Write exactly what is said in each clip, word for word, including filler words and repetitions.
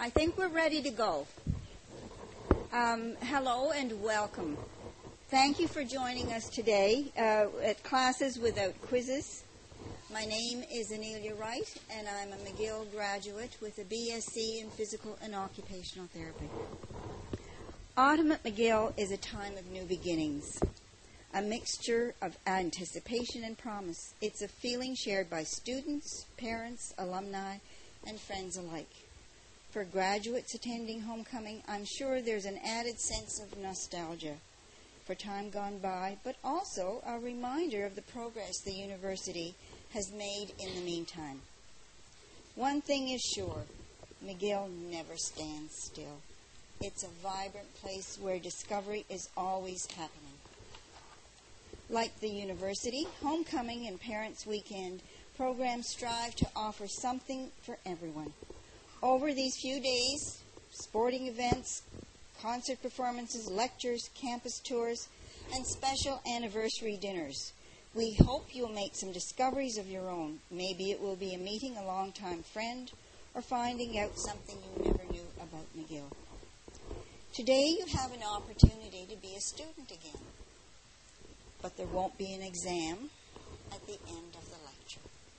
I think we're ready to go. Um, hello and welcome. Thank you for joining us today uh, at Classes Without Quizzes. My name is Anelia Wright, and I'm a McGill graduate with a B S c in Physical and Occupational Therapy. Autumn at McGill is a time of new beginnings, a mixture of anticipation and promise. It's a feeling shared by students, parents, alumni, and friends alike. For graduates attending homecoming, I'm sure there's an added sense of nostalgia for time gone by, but also a reminder of the progress the university has made in the meantime. One thing is sure, McGill never stands still. It's a vibrant place where discovery is always happening. Like the university, homecoming and Parents' Weekend programs strive to offer something for everyone. Over these few days, sporting events, concert performances, lectures, campus tours, and special anniversary dinners. We hope you'll make some discoveries of your own. Maybe it will be a meeting a longtime friend or finding out something you never knew about McGill. Today you have an opportunity to be a student again, but there won't be an exam at the end of the lecture.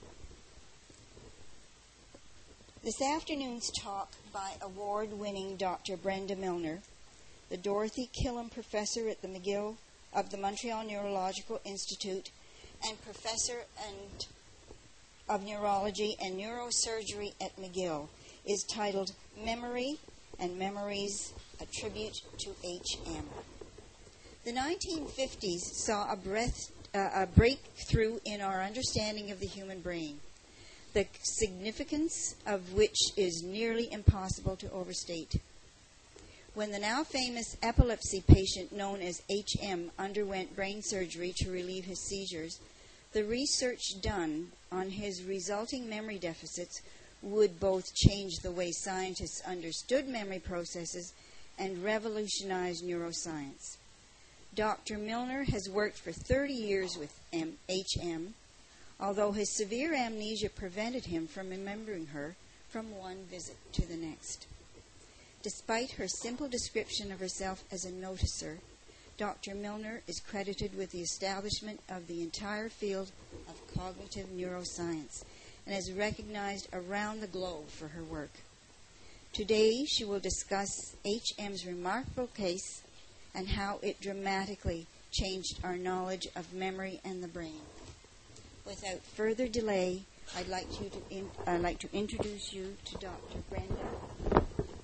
This afternoon's talk by award-winning Doctor Brenda Milner, the Dorothy Killam Professor at the McGill of the Montreal Neurological Institute and Professor and of Neurology and Neurosurgery at McGill, is titled Memory and Memories, a Tribute to H M. The nineteen fifties saw a, breath, uh, a breakthrough in our understanding of the human brain, the significance of which is nearly impossible to overstate. When the now famous epilepsy patient known as H M underwent brain surgery to relieve his seizures, the research done on his resulting memory deficits would both change the way scientists understood memory processes and revolutionize neuroscience. Doctor Milner has worked for thirty years with M- H M, although his severe amnesia prevented him from remembering her from one visit to the next. Despite her simple description of herself as a noticer, Doctor Milner is credited with the establishment of the entire field of cognitive neuroscience and is recognized around the globe for her work. Today, she will discuss H M's remarkable case and how it dramatically changed our knowledge of memory and the brain. Without further delay, I'd like, you to in, I'd like to introduce you to Doctor Brenda.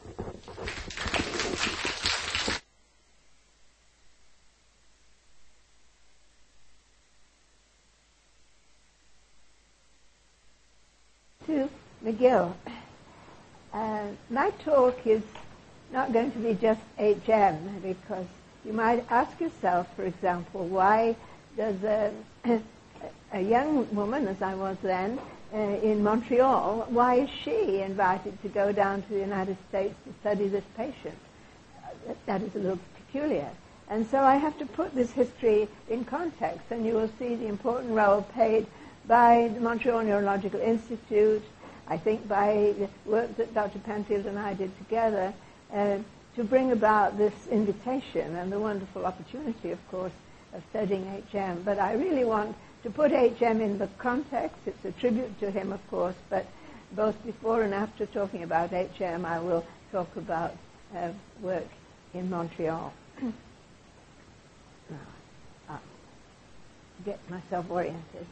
To McGill. Uh, my talk is not going to be just H M, because you might ask yourself, for example, why does a, a young woman, as I was then, uh, in Montreal, why is she invited to go down to the United States to study this patient? Uh, that is a little peculiar. And so I have to put this history in context, and you will see the important role played by the Montreal Neurological Institute, I think by the work that Doctor Penfield and I did together, uh, to bring about this invitation and the wonderful opportunity, of course, of studying H M. But I really want to put H M in the context. It's a tribute to him, of course, but both before and after talking about H M, I will talk about uh, work in Montreal. Now, I'll get myself oriented.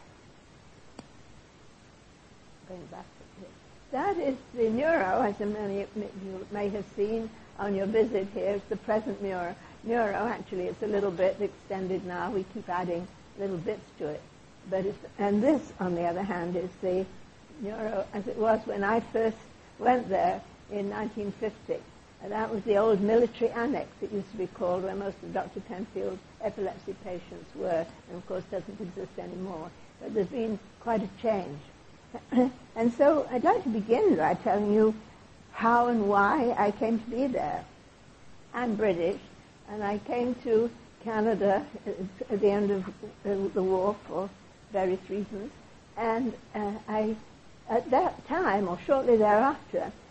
Going back to here. That is the neuro, as many of you may have seen on your visit here. It's the present neuro. Neuro, actually, it's a little bit extended now. We keep adding little bits to it. But it's, and this, on the other hand, is the neuro as it was when I first went there in nineteen fifty. And that was the old military annex, it used to be called, where most of Doctor Penfield's epilepsy patients were, and of course doesn't exist anymore. But there's been quite a change. And so I'd like to begin by telling you how and why I came to be there. I'm British, and I came to Canada at the end of the war for various reasons. And uh, I, at that time, or shortly thereafter,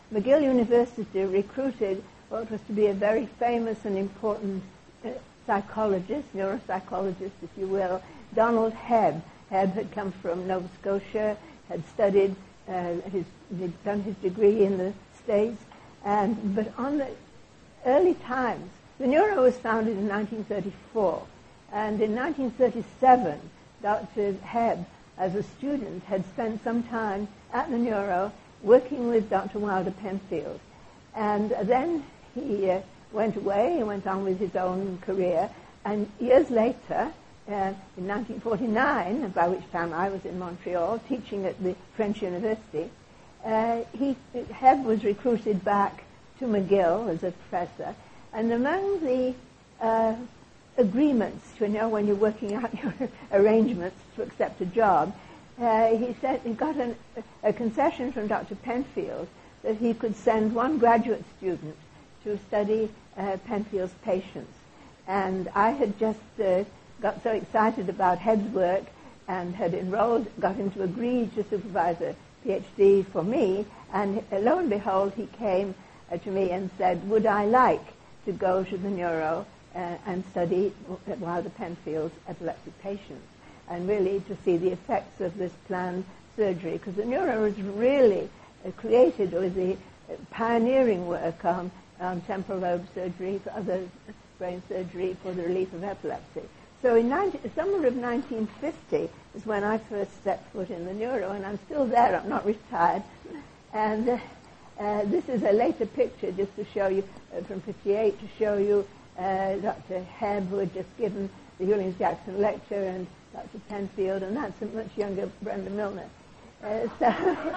McGill University recruited what was to be a very famous and important uh, psychologist, neuropsychologist, if you will, Donald Hebb. Hebb had come from Nova Scotia, had studied, uh, his, had done his degree in the States, and but on the early times, the Neuro was founded in nineteen thirty-four, and in nineteen thirty-seven, Doctor Hebb, as a student, had spent some time at the Neuro working with Doctor Wilder Penfield. And then he uh, went away, he went on with his own career, and years later, uh, in nineteen forty-nine, by which time I was in Montreal, teaching at the French University, uh, he, Hebb was recruited back to McGill as a professor, and among the uh, agreements, you know, when you're working out your arrangements to accept a job, uh, he said he got an, a concession from Doctor Penfield that he could send one graduate student to study uh, Penfield's patients. And I had just uh, got so excited about Hebb's work and had enrolled, got him to agree to supervise a PhD for me, and uh, lo and behold, he came uh, to me and said, would I like to go to the Neuro uh, and study Wilder Penfield's epilepsy patients, and really to see the effects of this planned surgery, because the Neuro was really uh, created with the uh, pioneering work on, on temporal lobe surgery, for other brain surgery for the relief of epilepsy. So in nineteen, summer of nineteen fifty is when I first stepped foot in the Neuro, and I'm still there, I'm not retired. And uh, uh, this is a later picture just to show you, uh, from fifty-eight, to show you uh, Doctor Hebb, who had just given the Williams-Jackson lecture, and Doctor Penfield, and that's a much younger Brenda Milner. Uh, so,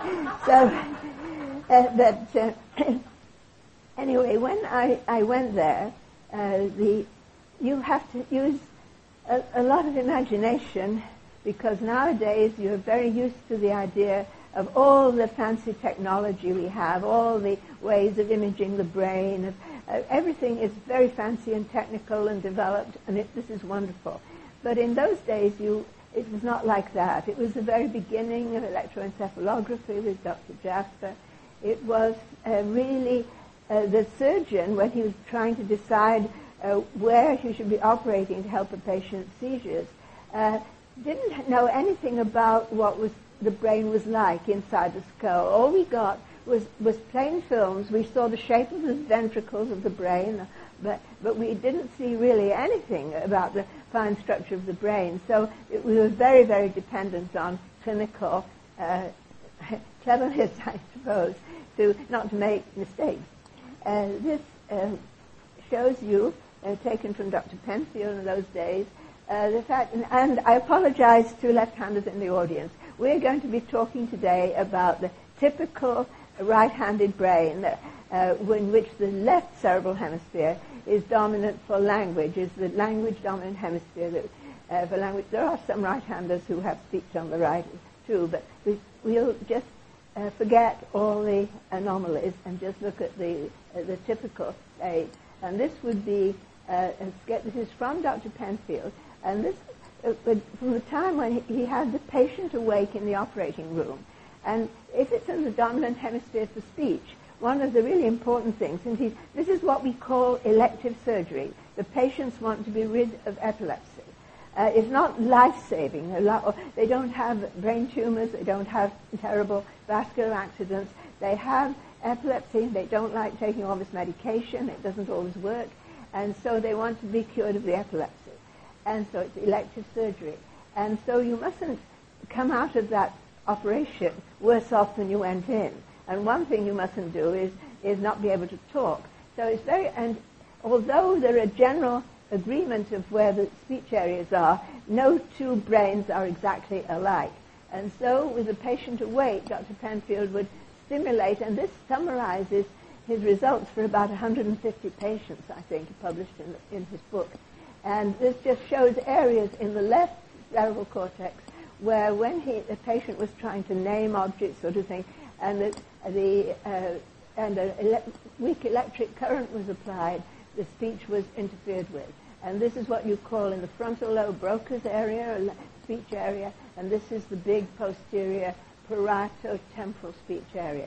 so uh, but uh, anyway, when I, I went there, uh, the you have to use a, a lot of imagination, because nowadays you're very used to the idea of all the fancy technology we have, all the ways of imaging the brain. Of, uh, everything is very fancy and technical and developed, and it, this is wonderful. But in those days, you it was not like that. It was the very beginning of electroencephalography with Doctor Jasper. It was uh, really uh, the surgeon, when he was trying to decide uh, where he should be operating to help a patient's seizures, uh, didn't know anything about what was the brain was like inside the skull. All we got was, was plain films. We saw the shape of the ventricles of the brain, but, but we didn't see really anything about the fine structure of the brain. So it, we were very, very dependent on clinical uh, cleverness, I suppose, to not to make mistakes. Uh, this uh, shows you, uh, taken from Doctor Penfield in those days, uh, the fact, and, and I apologize to left-handers in the audience. We're going to be talking today about the typical right-handed brain, uh, in which the left cerebral hemisphere is dominant for language, is the language-dominant hemisphere. That, uh, for language, there are some right-handers who have speech on the right too, but we, we'll just uh, forget all the anomalies and just look at the uh, the typical state. And this would be uh, a sketch. This is from Doctor Penfield, and this. Uh, from the time when he, he had the patient awake in the operating room. And if it's in the dominant hemisphere for speech, one of the really important things, and he, this is what we call elective surgery. The patients want to be rid of epilepsy. Uh, it's not life-saving. They don't have brain tumors. They don't have terrible vascular accidents. They have epilepsy. They don't like taking all this medication. It doesn't always work. And so they want to be cured of the epilepsy. And so it's elective surgery. And so you mustn't come out of that operation worse off than you went in. And one thing you mustn't do is, is not be able to talk. So it's very, and although there are general agreement of where the speech areas are, no two brains are exactly alike. And so with the patient awake, Doctor Penfield would stimulate, and this summarizes his results for about one hundred fifty patients, I think, he published in, the, in his book. And this just shows areas in the left cerebral cortex where when he, the patient was trying to name objects sort of thing, and the, the uh, and a ele- weak electric current was applied, the speech was interfered with. And this is what you call in the frontal lobe Broca's area, speech area, and this is the big posterior parieto-temporal speech area. So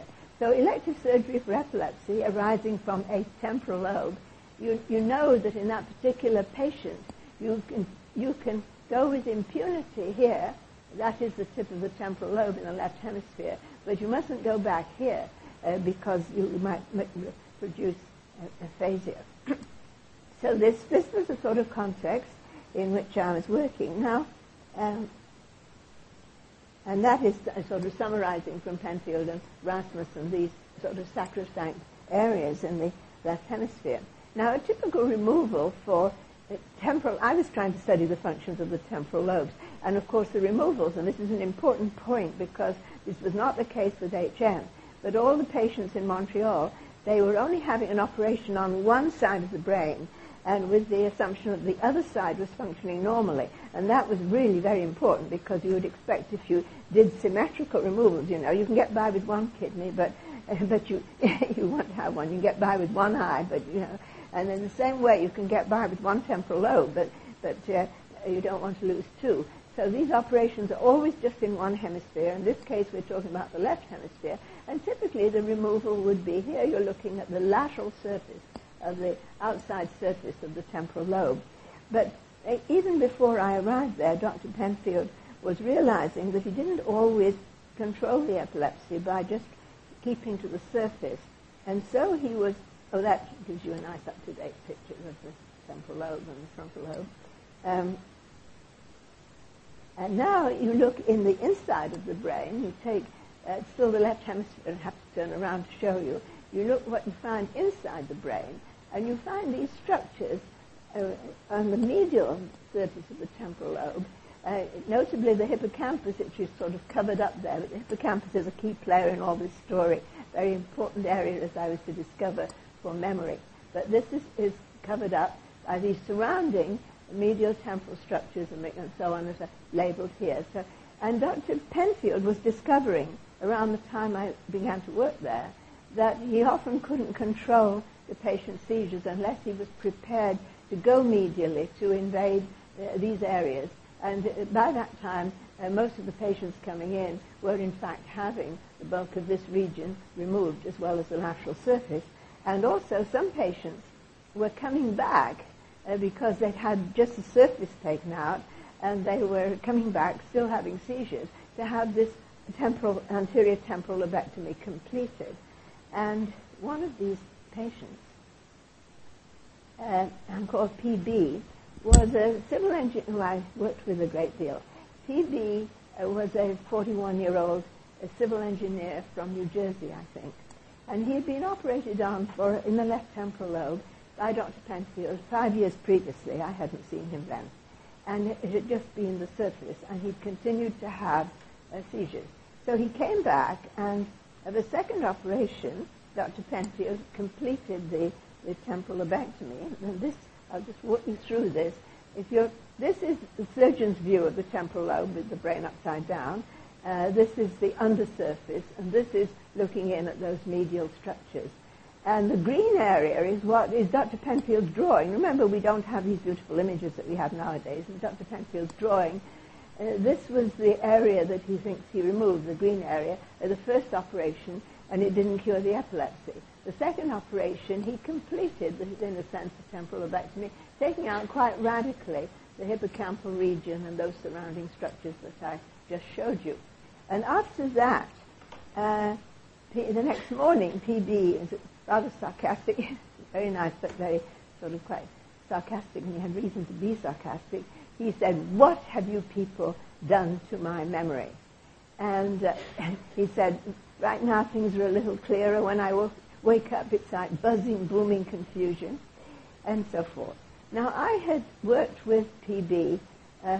So elective surgery for epilepsy arising from a temporal lobe, you, you know that in that particular patient, you can, you can go with impunity here. That is the tip of the temporal lobe in the left hemisphere. But you mustn't go back here uh, because you might m- produce uh, aphasia. So this, this was the sort of context in which I was working. Now, um, and that is sort of summarizing from Penfield and Rasmussen, these sort of sacrosanct areas in the left hemisphere. Now, a typical removal for uh, temporal, I was trying to study the functions of the temporal lobes, and of course the removals, and this is an important point because this was not the case with H M, but all the patients in Montreal, they were only having an operation on one side of the brain, and with the assumption that the other side was functioning normally. And that was really very important because you would expect if you did symmetrical removals, you know, you can get by with one kidney, but uh, but you you won't have one. You can get by with one eye, but, you know, and in the same way you can get by with one temporal lobe, but, but uh, you don't want to lose two. So these operations are always just in one hemisphere. In this case, we're talking about the left hemisphere. And typically the removal would be here. You're looking at the lateral surface of the outside surface of the temporal lobe. But uh, even before I arrived there, Doctor Penfield was realizing that he didn't always control the epilepsy by just keeping to the surface. And so he was, oh, that gives you a nice up-to-date picture of the temporal lobe and the frontal lobe. Um, and now you look in the inside of the brain, you take, uh, still the left hemisphere, and have to turn around to show you, you look what you find inside the brain, and you find these structures uh, on the medial surface of the temporal lobe, uh, notably the hippocampus, which is sort of covered up there. But the hippocampus is a key player in all this story, very important area, as I was to discover, for memory. But this is, is covered up by these surrounding medial temporal structures and, and so on, as are labeled here. So, and Doctor Penfield was discovering, around the time I began to work there, that he often couldn't control the patient's seizures unless he was prepared to go medially to invade uh, these areas. And uh, by that time, uh, most of the patients coming in were in fact having the bulk of this region removed as well as the lateral surface. And also some patients were coming back uh, because they'd had just the surface taken out, and they were coming back still having seizures to have this temporal, anterior temporal lobectomy completed. And one of these patients, uh, I'm called P B, was a civil engineer who I worked with a great deal. P B uh, was a forty-one-year-old a civil engineer from New Jersey, I think. And he had been operated on for in the left temporal lobe by Doctor Penfield five years previously. I hadn't seen him then. And it had just been the surface, and he'd continued to have uh, seizures. So he came back, and uh, the second operation, Doctor Penfield completed the, the temporal lobectomy. And this, I'll just walk you through this. If you're, this is the surgeon's view of the temporal lobe with the brain upside down. Uh, this is the undersurface, and this is looking in at those medial structures. And the green area is what is Doctor Penfield's drawing. Remember, we don't have these beautiful images that we have nowadays. In Doctor Penfield's drawing, uh, this was the area that he thinks he removed, the green area, at the first operation, and it didn't cure the epilepsy. The second operation, he completed, the, in a sense, the temporal lobectomy, taking out quite radically the hippocampal region and those surrounding structures that I just showed you. And after that, uh, P- the next morning, P B is rather sarcastic, very nice, but very sort of quite sarcastic, and he had reason to be sarcastic. He said, "What have you people done to my memory?" And uh, he said, "Right now things are a little clearer. When I w- wake up, it's like buzzing, booming confusion," and so forth. Now, I had worked with P B uh,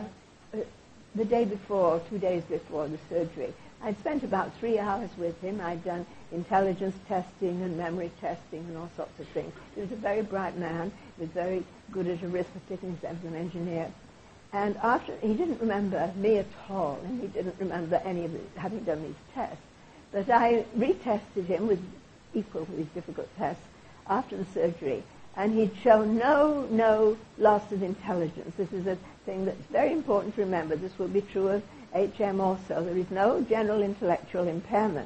the day before, two days before the surgery. I'd spent about three hours with him. I'd done intelligence testing and memory testing and all sorts of things. He was a very bright man. He was very good at arithmetic, and he was an engineer. And after, he didn't remember me at all, and he didn't remember any of it, having done these tests. But I retested him with equal to these difficult tests after the surgery, and he'd shown no, no loss of intelligence. This is a thing that's very important to remember. This will be true of H M also. There is no general intellectual impairment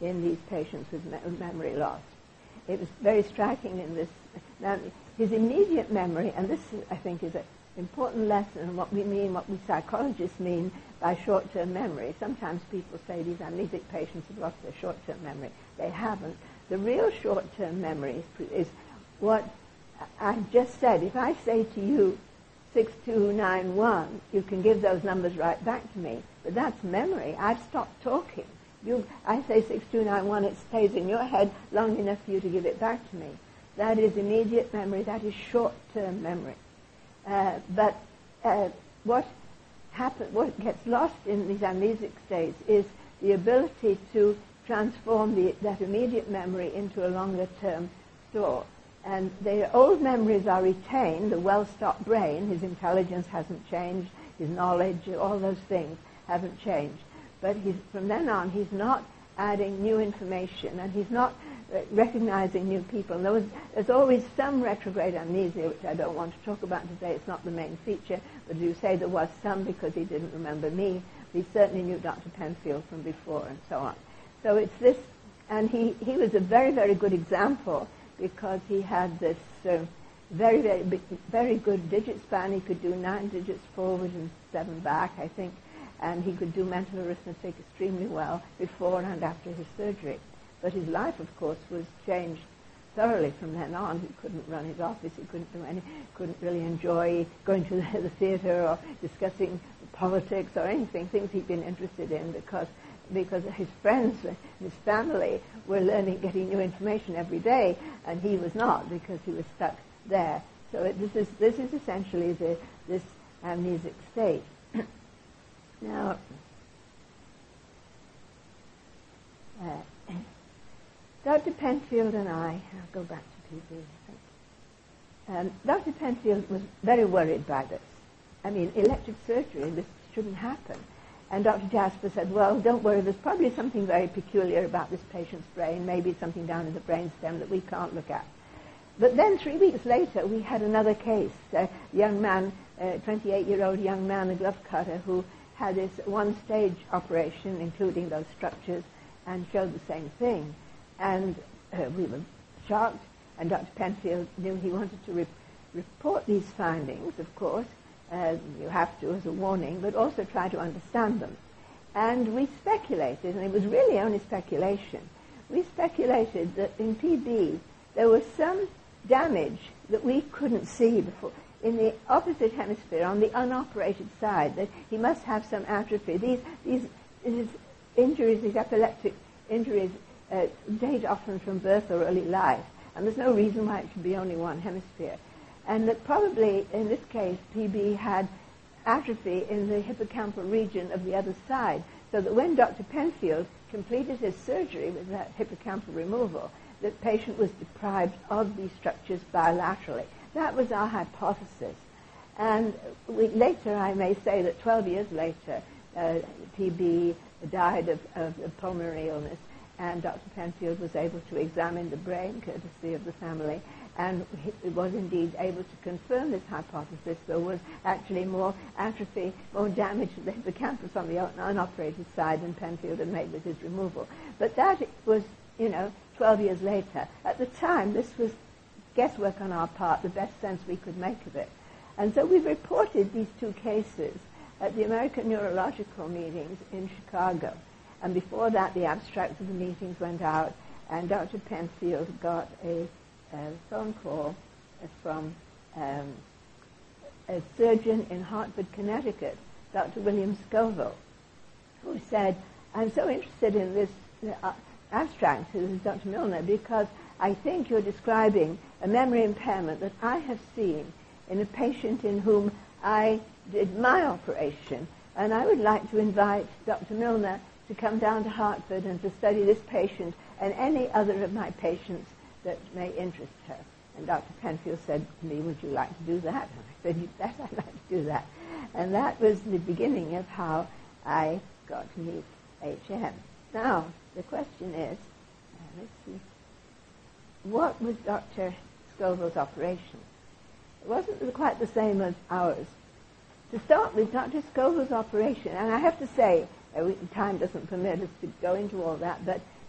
in these patients with me- memory loss. It was very striking in this. Now, his immediate memory, and this, I think, is an important lesson in what we mean, what we psychologists mean by short-term memory. Sometimes people say these amnesic patients have lost their short-term memory. They haven't. The real short-term memory is, is what I just said. If I say to you six two nine one, you can give those numbers right back to me. But that's memory. I've stopped talking. You, I say six two nine one, it stays in your head long enough for you to give it back to me. That is immediate memory. That is short-term memory. Uh, but uh, what happen, what gets lost in these amnesic states is the ability to transform the, that immediate memory into a longer-term store. And the old memories are retained, the well-stocked brain, his intelligence hasn't changed, his knowledge, all those things haven't changed. But he's, from then on, he's not adding new information, and he's not uh, recognizing new people. And there was, there's always some retrograde amnesia, which I don't want to talk about today. It's not the main feature, but you say there was some because he didn't remember me. He certainly knew Doctor Penfield from before, and so on. So it's this, and he, he was a very, very good example because he had this uh, very, very, big, very good digit span. He could do nine digits forward and seven back, I think. And he could do mental arithmetic extremely well before and after his surgery. But his life, of course, was changed thoroughly from then on. He couldn't run his office. He couldn't do any, couldn't really enjoy going to the, the theater or discussing politics or anything, things he'd been interested in because because his friends and his family were learning, getting new information every day, and he was not because he was stuck there. So it, this is this is essentially the, this amnesic state. Now, uh, Doctor Penfield and I, I'll go back to P B, I think. Um, Doctor Penfield was very worried by this. I mean, elective surgery, this shouldn't happen. And Doctor Jasper said, well, don't worry, there's probably something very peculiar about this patient's brain, maybe something down in the brainstem that we can't look at. But then three weeks later, we had another case, a young man, a twenty-eight-year-old young man, a glove cutter, who had this one-stage operation, including those structures, and showed the same thing. And uh, we were shocked, and Doctor Penfield knew he wanted to re- report these findings, of course. Uh, you have to as a warning, but also try to understand them. And we speculated, and it was really only speculation, we speculated that in P B there was some damage that we couldn't see before. In the opposite hemisphere, on the unoperated side, that he must have some atrophy. These, these, these injuries, these epileptic injuries, uh, date often from birth or early life, and there's no reason why it should be only one hemisphere. And that probably, in this case, P B had atrophy in the hippocampal region of the other side, so that when Doctor Penfield completed his surgery with that hippocampal removal, the patient was deprived of these structures bilaterally. That was our hypothesis. And we, later, I may say that twelve years later, uh, P B died of, of, of pulmonary illness, and Doctor Penfield was able to examine the brain, courtesy of the family, and he was indeed able to confirm this hypothesis. There was actually more atrophy, more damage to the hippocampus on the unoperated side than Penfield had made with his removal. But that was, you know, twelve years later. At the time, this was guesswork on our part, the best sense we could make of it. And so we reported these two cases at the American Neurological meetings in Chicago. And before that, the abstracts of the meetings went out, and Doctor Penfield got a a phone call from um, a surgeon in Hartford, Connecticut, Doctor William Scoville, who said, I'm so interested in this uh, abstract, this is Doctor Milner, because I think you're describing a memory impairment that I have seen in a patient in whom I did my operation, and I would like to invite Doctor Milner to come down to Hartford and to study this patient and any other of my patients that may interest her. And Doctor Penfield said to me, would you like to do that? And I said, you bet I'd like to do that. And that was the beginning of how I got to meet H M. Now, the question is, uh, let's see, what was Doctor Scoville's operation? It wasn't quite the same as ours. To start with, Doctor Scoville's operation, and I have to say, uh, we, time doesn't permit us to go into all that, but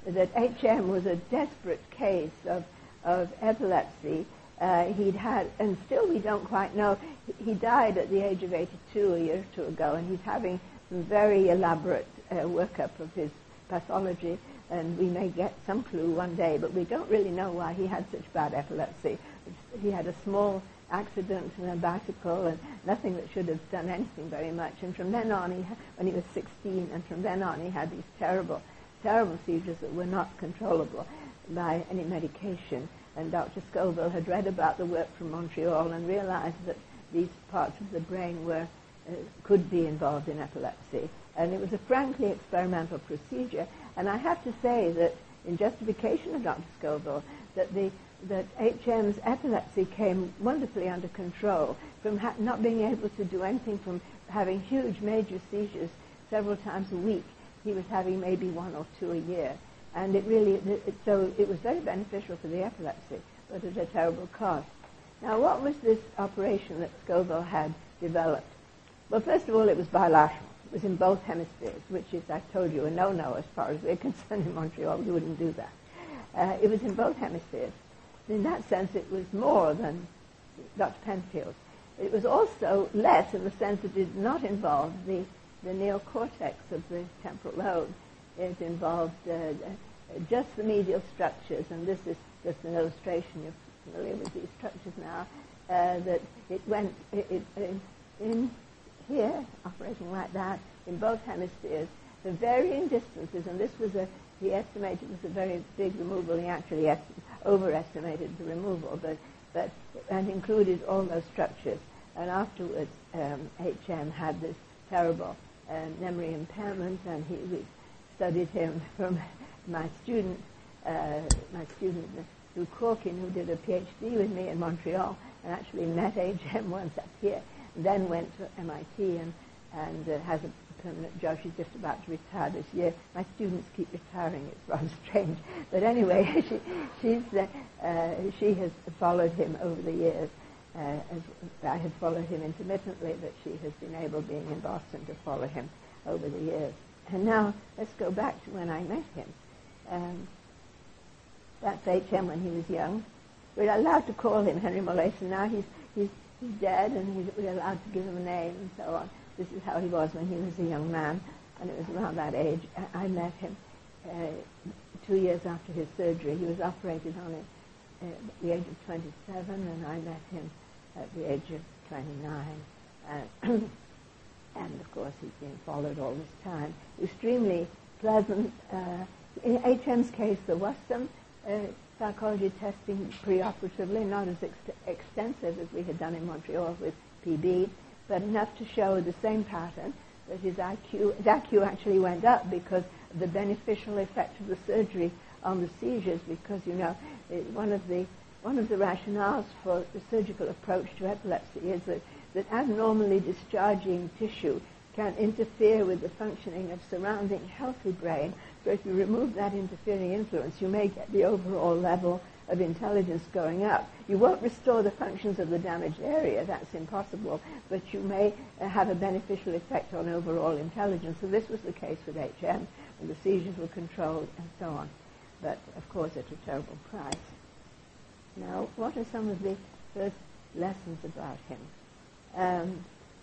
that H M was a desperate case of, of epilepsy. Uh, he'd had, and still we don't quite know, he died at the age of eighty-two a year or two ago, and he's having some very elaborate uh, workup of his pathology, and we may get some clue one day, but we don't really know why he had such bad epilepsy. He had a small accident in a bicycle and nothing that should have done anything very much, and from then on, he ha- when he was sixteen, and from then on he had these terrible, terrible seizures that were not controllable by any medication. And Doctor Scoville had read about the work from Montreal and realized that these parts of the brain were uh, could be involved in epilepsy. And it was a frankly experimental procedure. And I have to say that in justification of Doctor Scoville, that the that H M's epilepsy came wonderfully under control from ha- not being able to do anything, from having huge major seizures several times a week. He was having maybe one or two a year. And it really, it, so it was very beneficial for the epilepsy, but at a terrible cost. Now, what was this operation that Scoville had developed? Well, first of all, it was bilateral. It was in both hemispheres, which is, I told you, a no-no as far as we're concerned in Montreal. We wouldn't do that. Uh, it was in both hemispheres. In that sense, it was more than Doctor Penfield's. It was also less in the sense that it did not involve the, the neocortex of the temporal lobe. It involved uh, just the medial structures, and this is just an illustration. You're familiar with these structures now. Uh, that it went it, it, in, in here, operating like that, in both hemispheres, the varying distances, and this was a, he estimated it was a very big removal. He actually est- overestimated the removal, but, but and included all those structures. And afterwards, um, H M had this terrible uh, memory impairment, and he we studied him from my student, uh, my student Lou Corkin, who did a PhD with me in Montreal, and actually met H M once up here, then went to M I T and, and uh, has a permanent job. She's just about to retire this year. My students keep retiring. It's rather strange. But anyway, she, she's, uh, uh, she has followed him over the years. Uh, as I had followed him intermittently, but she has been able, being in Boston, to follow him over the years. And now let's go back to when I met him. Um, that's H M when he was young. We're allowed to call him Henry Molaison. Now he's, he's, he's dead, and he's, we're allowed to give him a name and so on. This is how he was when he was a young man, and it was around that age. I, I met him uh, two years after his surgery. He was operated on it uh, at the age of twenty-seven, and I met him at the age of twenty-nine. Uh, and, of course, he's been followed all this time. Extremely pleasant. Uh, in H M's case, there was some uh, psychology testing preoperatively, not as ex- extensive as we had done in Montreal with P B, but enough to show the same pattern, that his I Q, his I Q actually went up because of the beneficial effect of the surgery on the seizures, because, you know, it, one of the one of the rationales for the surgical approach to epilepsy is that, that abnormally discharging tissue can interfere with the functioning of surrounding healthy brain. So if you remove that interfering influence, you may get the overall level of intelligence going up. You won't restore the functions of the damaged area, that's impossible, but you may uh, have a beneficial effect on overall intelligence. So this was the case with H M, and the seizures were controlled and so on, but of course at a terrible price. Now, what are some of the first lessons about him? Um,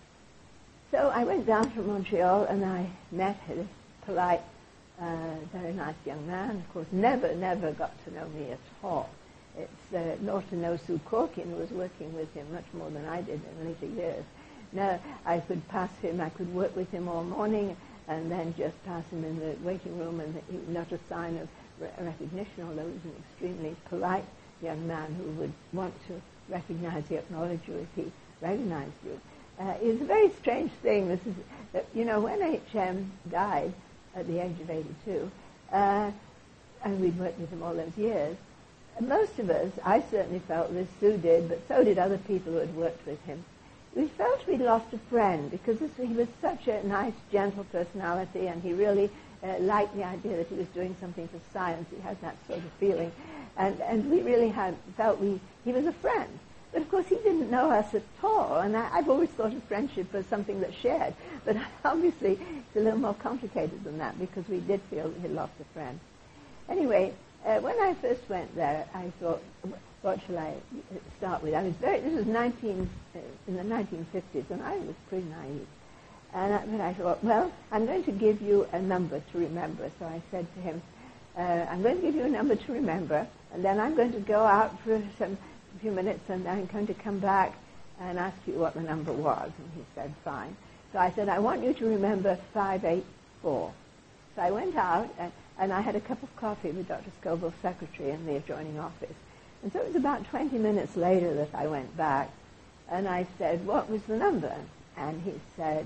so I went down from Montreal and I met this polite, uh, very nice young man. Of course, never, never got to know me at all. It's uh, nor to know Sue Corkin, who was working with him much more than I did in later years. Now, I could pass him, I could work with him all morning and then just pass him in the waiting room, and he, not a sign of re- recognition, although he was an extremely polite young man who would want to recognize you, acknowledge you if he recognized you. Uh, it was a very strange thing. This is, that, you know, when H M died at the age of eighty-two, uh, and we'd worked with him all those years, most of us, I certainly felt this, Sue did, but so did other people who had worked with him, we felt we'd lost a friend, because this, he was such a nice, gentle personality, and he really uh, liked the idea that he was doing something for science. He had that sort of feeling. And, and we really had felt we, he was a friend. But, of course, he didn't know us at all, and I, I've always thought of friendship as something that's shared. But obviously, it's a little more complicated than that, because we did feel we had lost a friend. anyway, uh, when I first went there, I thought, what shall I start with? I was very, this was nineteen, uh, in the nineteen fifties, and I was pretty naive. And I, but I thought, well, I'm going to give you a number to remember. So I said to him, uh, I'm going to give you a number to remember, and then I'm going to go out for some few minutes, and I'm going to come back and ask you what the number was. And he said, fine. So I said, I want you to remember five eight four. So I went out, and, and I had a cup of coffee with Doctor Scoville's secretary in the adjoining office. And so it was about twenty minutes later that I went back, and I said, what was the number? And he said,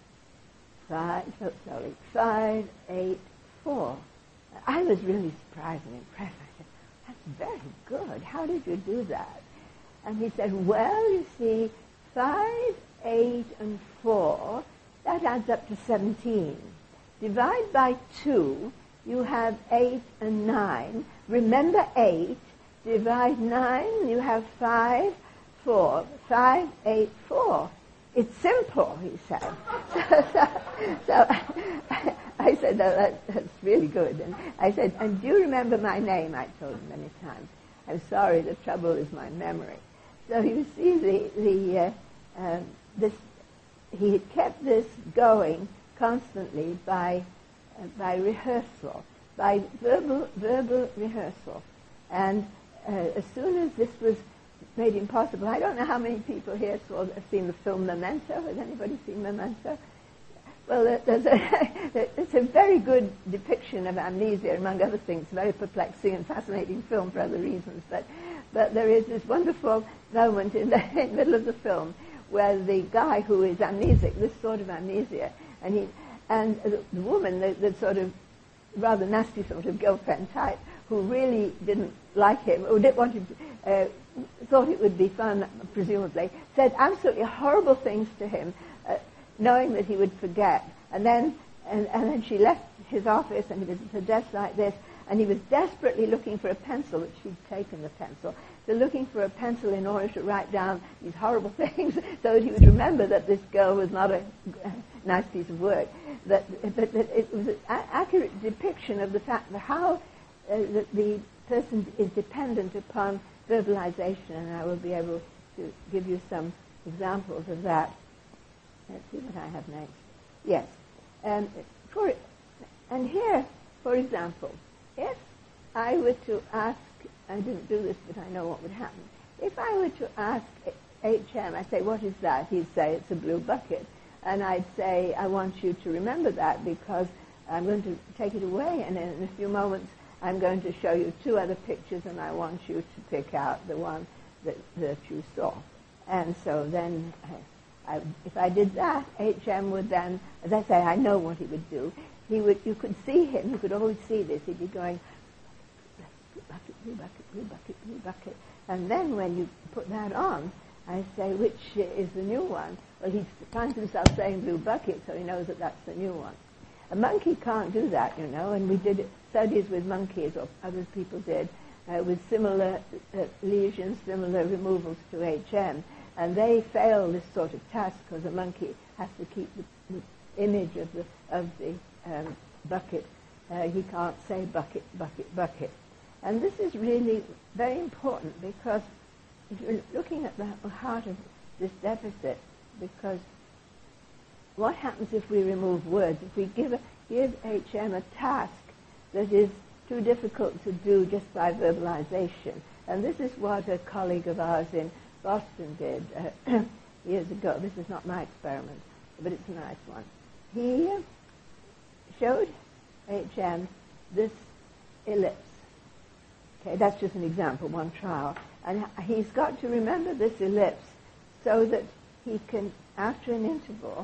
five, so slowly, five eight four. I was really surprised and impressed. I said, that's very good. How did you do that? And he said, well, you see, five, eight, and four, that adds up to seventeen. Divide by two, you have eight and nine. Remember eight. Divide nine, you have five, four. Five, eight, four. It's simple, he said. So, so, so I, I said, no, that, that's really good. And I said, and do you remember my name? I told him many times. I'm sorry, the trouble is my memory. So you see, the, the uh, um, this, he had kept this going constantly by uh, by rehearsal, by verbal verbal rehearsal. And uh, as soon as this was made impossible, I don't know how many people here saw have seen the film Memento. Has anybody seen Memento? Well, there's a, it's a very good depiction of amnesia, among other things, very perplexing and fascinating film for other reasons. But but there is this wonderful moment in the, in the middle of the film where the guy who is amnesic, this sort of amnesia, and he and the, the woman, the, the sort of rather nasty sort of girlfriend type, who really didn't like him, or didn't want to, uh, thought it would be fun, presumably, said absolutely horrible things to him, uh, knowing that he would forget. And then, and, and then she left his office, and he was at a desk like this, and he was desperately looking for a pencil, which she'd taken the pencil, so looking for a pencil in order to write down these horrible things, so that he would remember that this girl was not a nice piece of work. That, but that it was an accurate depiction of the fact that how uh, the, the person is dependent upon verbalization, and I will be able to give you some examples of that. Let's see what I have next. Yes. Um, for, and here, for example, if I were to ask, I didn't do this, but I know what would happen. If I were to ask H M, I'd say, what is that? He'd say, it's a blue bucket. And I'd say, I want you to remember that because I'm going to take it away, and in a few moments I'm going to show you two other pictures, and I want you to pick out the one that, that you saw. And so then, I, I, if I did that, H M would then, as I say, I know what he would do. He would, you could see him, you could always see this, he'd be going, blue bucket, blue bucket, blue bucket, blue bucket. And then when you put that on, I say, which is the new one? Well, he finds himself saying blue bucket, so he knows that that's the new one. A monkey can't do that, you know, and we did studies with monkeys, or other people did, uh, with similar uh, lesions, similar removals to H M, and they fail this sort of task because a monkey has to keep the, the image of the, of the um, bucket. Uh, he can't say bucket, bucket, bucket. And this is really very important because if you're looking at the heart of this deficit, because what happens if we remove words? If we give, a, give H M a task that is too difficult to do just by verbalization. And this is what a colleague of ours in Boston did uh, years ago. This is not my experiment, but it's a nice one. He showed H M this ellipse. Okay, that's just an example, one trial. And he's got to remember this ellipse so that he can, after an interval,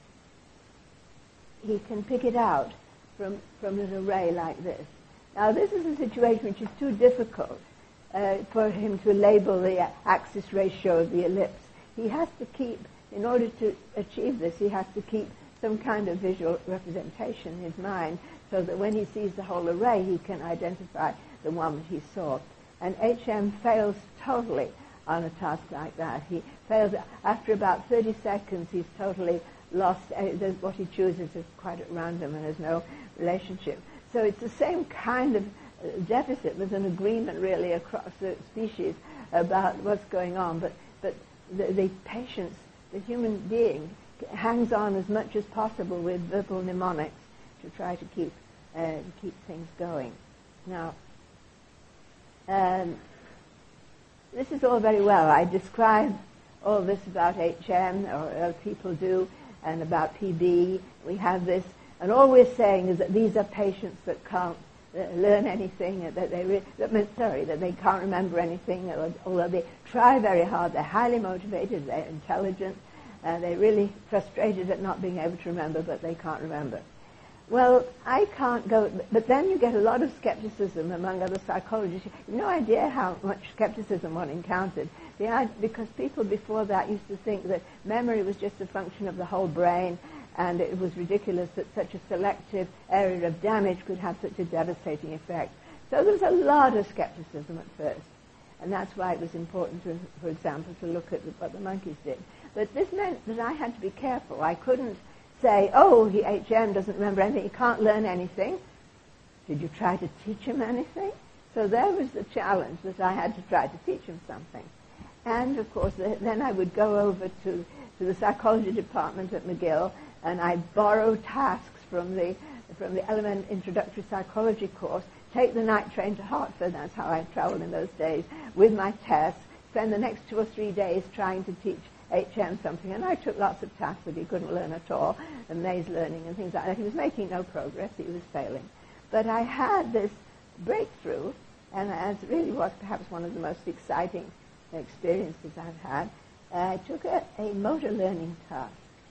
he can pick it out from, from an array like this. Now, this is a situation which is too difficult uh, for him to label the axis ratio of the ellipse. He has to keep, in order to achieve this, he has to keep some kind of visual representation in his mind so that when he sees the whole array, he can identify the one that he saw. And H M fails totally on a task like that. He fails after about thirty seconds. He's totally lost. Uh, what he chooses is quite at random and has no relationship. So it's the same kind of deficit. There's an agreement really across the species about what's going on, but, but the, the patience, the human being, hangs on as much as possible with verbal mnemonics to try to keep, uh, keep things going. Now, um, this is all very well. I describe all this about H M, or other people do, and about P B. We have this, and all we're saying is that these are patients that can't uh, learn anything, that they re- that, sorry, that they can't remember anything, although they try very hard. They're highly motivated, they're intelligent, uh, they're really frustrated at not being able to remember, but they can't remember. Well, I can't go, but then you get a lot of skepticism among other psychologists. You have no idea how much skepticism one encountered, because people before that used to think that memory was just a function of the whole brain, and it was ridiculous that such a selective area of damage could have such a devastating effect. So there was a lot of skepticism at first, and that's why it was important, to, for example, to look at what the monkeys did. But this meant that I had to be careful. I couldn't say, oh, he, H M doesn't remember anything, he can't learn anything. Did you try to teach him anything? So there was the challenge, that I had to try to teach him something. And, of course, the, then I would go over to, to the psychology department at McGill, and I'd borrow tasks from the, from the Element Introductory Psychology course, take the night train to Hartford, that's how I traveled in those days, with my tests, spend the next two or three days trying to teach H M something, and I took lots of tasks that he couldn't learn at all, and maze learning and things like that. He was making no progress, he was failing. But I had this breakthrough, and it really was perhaps one of the most exciting experiences I've had. Uh, I took a, a motor learning task.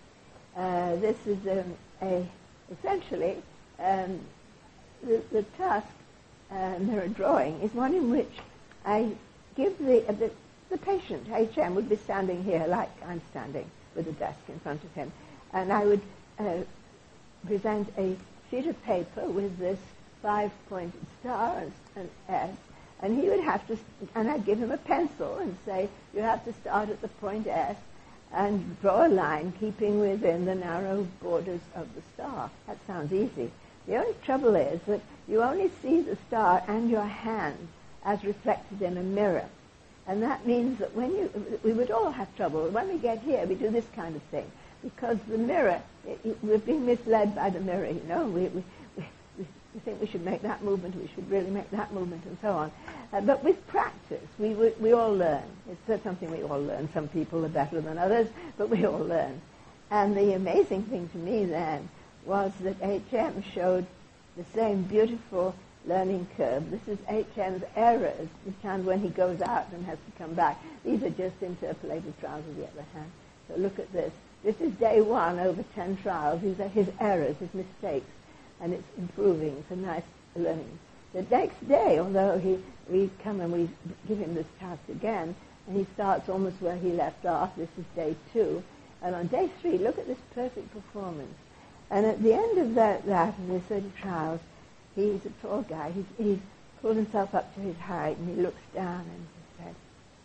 Uh, this is um, a, essentially, um, the, the task, uh, mirror drawing, is one in which I give the, uh, the The patient, H M, would be standing here like I'm standing with a desk in front of him. And I would uh, present a sheet of paper with this five-pointed star and an S. And he would have to, and I'd give him a pencil and say, you have to start at the point S and draw a line keeping within the narrow borders of the star. That sounds easy. The only trouble is that you only see the star and your hand as reflected in a mirror. And that means that when you, we would all have trouble. When we get here, we do this kind of thing. Because the mirror, it, it, we're being misled by the mirror, you know. We, we, we, we think we should make that movement, we should really make that movement, and so on. Uh, but with practice, we, we, we all learn. It's something we all learn. Some people are better than others, but we all learn. And the amazing thing to me then was that H M showed the same beautiful learning curve. This is H M's errors, the times when he goes out and has to come back. These are just interpolated trials of the other hand. So look at this. This is day one over ten trials. These are his errors, his mistakes, and it's improving. It's a nice learning. The next day, although he, we come and we give him this task again, and he starts almost where he left off. This is day two. And on day three, look at this perfect performance. And at the end of that, that and the thirty trials, he's a tall guy. He's, he's pulled himself up to his height, and he looks down and he said,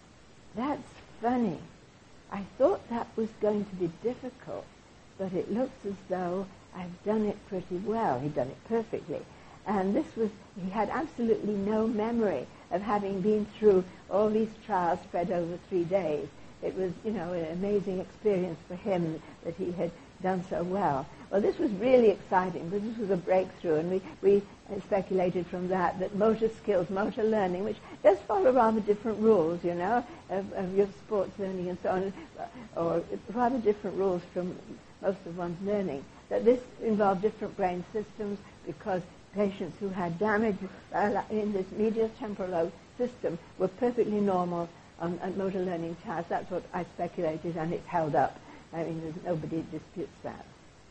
that's funny. I thought that was going to be difficult, but it looks as though I've done it pretty well. He'd done it perfectly. And this was, he had absolutely no memory of having been through all these trials spread over three days. It was, you know, an amazing experience for him that he had done so well. Well, this was really exciting, because this was a breakthrough, and we, we speculated from that that motor skills, motor learning, which does follow rather different rules, you know, of, of your sports learning and so on, or rather different rules from most of one's learning, that this involved different brain systems, because patients who had damage uh, in this medial temporal lobe system were perfectly normal on, on motor learning tasks. That's what I speculated, and it's held up. I mean, there's, nobody disputes that.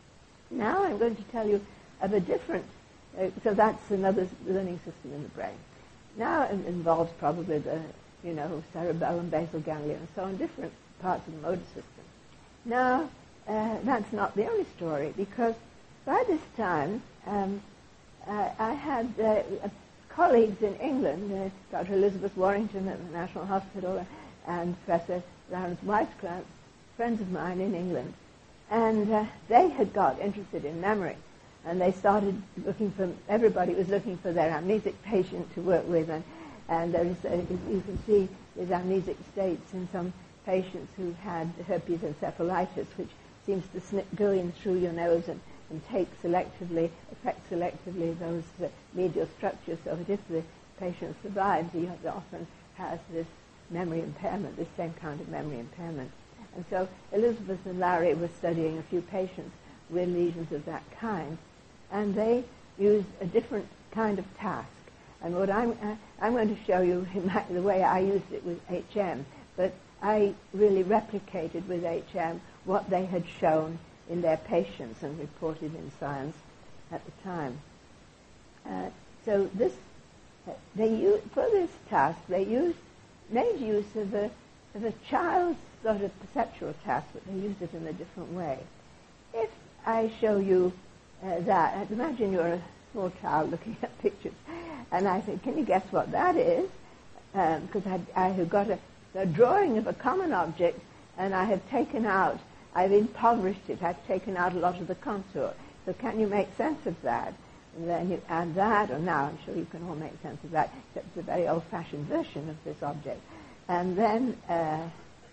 Now I'm going to tell you of a different, uh, so that's another learning system in the brain. Now it involves probably the, you know, cerebellum, basal ganglia, and so on, different parts of the motor system. Now, uh, that's not the only story, because by this time, um, uh, I had uh, colleagues in England, uh, Doctor Elizabeth Warrington at the National Hospital, and Professor Lawrence Weisskranz, friends of mine in England, and uh, they had got interested in memory. And they started looking for, everybody was looking for their amnesic patient to work with. And, and there is, a, you can see there's amnesic states in some patients who've had herpes encephalitis, which seems to snip, go in through your nose and, and take selectively, affect selectively those uh, medial structures, so that if the patient survives, he often has this memory impairment, this same kind of memory impairment. And so Elizabeth and Larry were studying a few patients with lesions of that kind, and they used a different kind of task. And what I'm, uh, I'm going to show you in my, the way I used it with H M, but I really replicated with H M what they had shown in their patients and reported in Science at the time. Uh, so this, uh, they used, for this task, they used, made use of a, of a child's sort of perceptual task, but they used it in a different way. If I show you uh, that, imagine you're a small child looking at pictures, and I say, can you guess what that is? Because um, I, I have got a, a drawing of a common object, and I have taken out, I've impoverished it, I've taken out a lot of the contour. So can you make sense of that? And then you add that, or now I'm sure you can all make sense of that, except it's a very old-fashioned version of this object. And then, uh,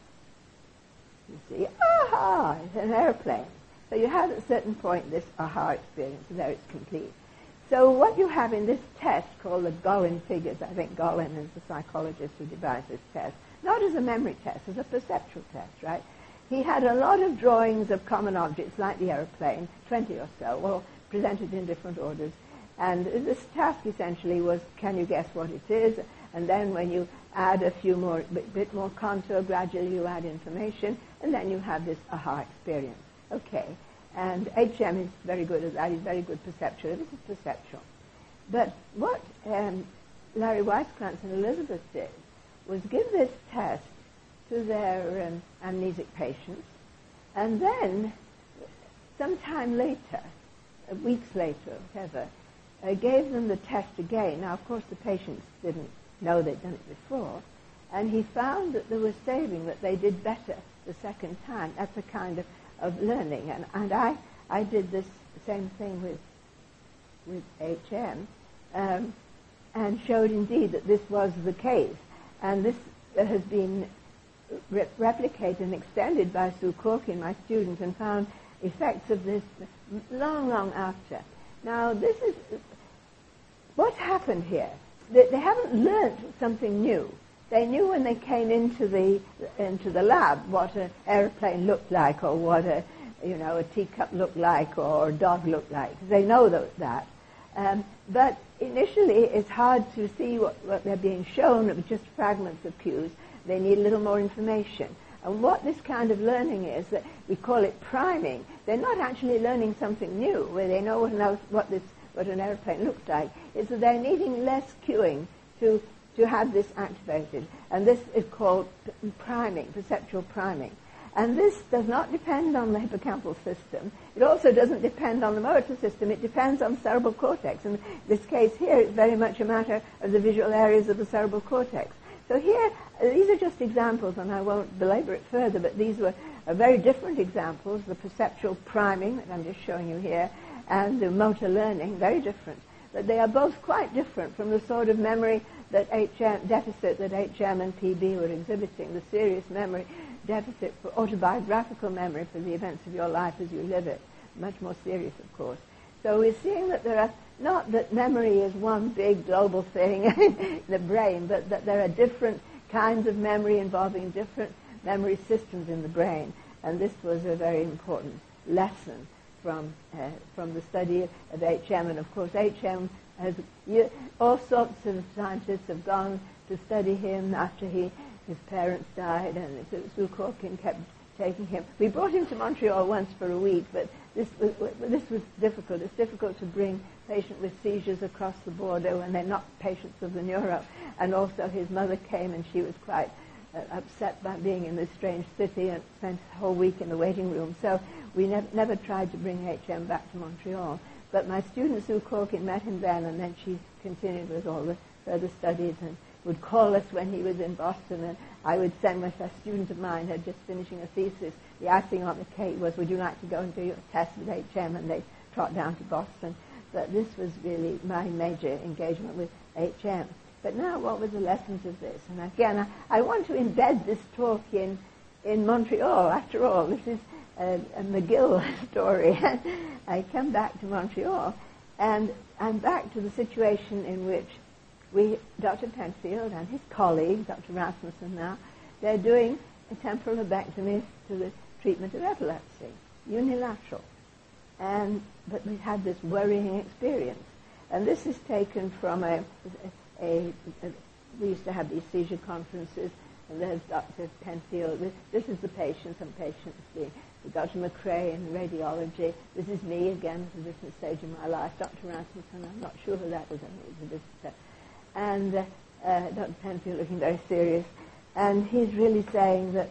you see, aha, it's an airplane. So you have at a certain point this aha experience, and there it's complete. So what you have in this test called the Golin figures, I think Golin is the psychologist who devised this test, not as a memory test, as a perceptual test, right? He had a lot of drawings of common objects like the aeroplane, twenty or so, all presented in different orders. And this task essentially was, can you guess what it is? And then when you add a few more, bit, bit more contour, gradually you add information, and then you have this aha experience. Okay. And H M is very good at that. He's very good perceptual. This is perceptual. But what um, Larry Weiskrantz and Elizabeth did was give this test to their um, amnesic patients, and then sometime later, uh, weeks later, whatever, uh, gave them the test again. Now, of course, the patients didn't know they'd done it before, and he found that there was saving, that they did better the second time. That's a kind of of learning, and, and I, I did this same thing with with H M, um, and showed indeed that this was the case, and this uh, has been re- replicated and extended by Sue Corkin, my student, and found effects of this long, long after. Now, this is what happened here. They, they haven't learnt something new. They knew when they came into the into the lab what an airplane looked like, or what a you know a teacup looked like, or a dog looked like. They know that. that. Um, but initially, it's hard to see what, what they're being shown of just fragments of cues. They need a little more information. And what this kind of learning is, that we call it priming. They're not actually learning something new, where they know what an, what this what an airplane looks like. It's that they're needing less cueing to to have this activated. And this is called priming, perceptual priming. And this does not depend on the hippocampal system. It also doesn't depend on the motor system. It depends on the cerebral cortex. In this case here, it's very much a matter of the visual areas of the cerebral cortex. So here, these are just examples, and I won't belabor it further, but these were uh, very different examples, the perceptual priming that I'm just showing you here, and the motor learning, very different. But they are both quite different from the sort of memory that H M, deficit that H M and P B were exhibiting, the serious memory deficit for autobiographical memory for the events of your life as you live it, much more serious, of course. So we're seeing that there are, not that memory is one big global thing in the brain, but that there are different kinds of memory involving different memory systems in the brain. And this was a very important lesson from uh, from the study of, of H M. And of course, H M has, you, all sorts of scientists have gone to study him after he his parents died, and Sue Corkin kept taking him. We brought him to Montreal once for a week, but this was, this was difficult. It's difficult to bring patients with seizures across the border when they're not patients of the neuro. And also his mother came, and she was quite uh, upset by being in this strange city and spent a whole week in the waiting room. So we nev- never tried to bring H M back to Montreal. But my student Sue Corkin met him then, and then she continued with all the further studies and would call us when he was in Boston, and I would send with a student of mine who had just finishing a thesis. The icing on the cake was, would you like to go and do your test with H M? And they taught down to Boston, but this was really my major engagement with H M. But now, what were the lessons of this? And again, I, I want to embed this talk in, in Montreal. After all, this is a, a McGill story. I come back to Montreal, and I'm back to the situation in which we, Doctor Penfield and his colleague, Doctor Rasmussen now, they're doing a temporal lobectomy to the treatment of epilepsy, unilateral. And, but we've had this worrying experience. And this is taken from a, a, a, we used to have these seizure conferences, and there's Doctor Penfield. This, this is the patient, some patients being Doctor McRae in radiology. This is me again at a different stage of my life. Doctor Rasmussen, I'm not sure who that was, I think it was a visitor. And uh, uh, Doctor Penfield looking very serious. And he's really saying that,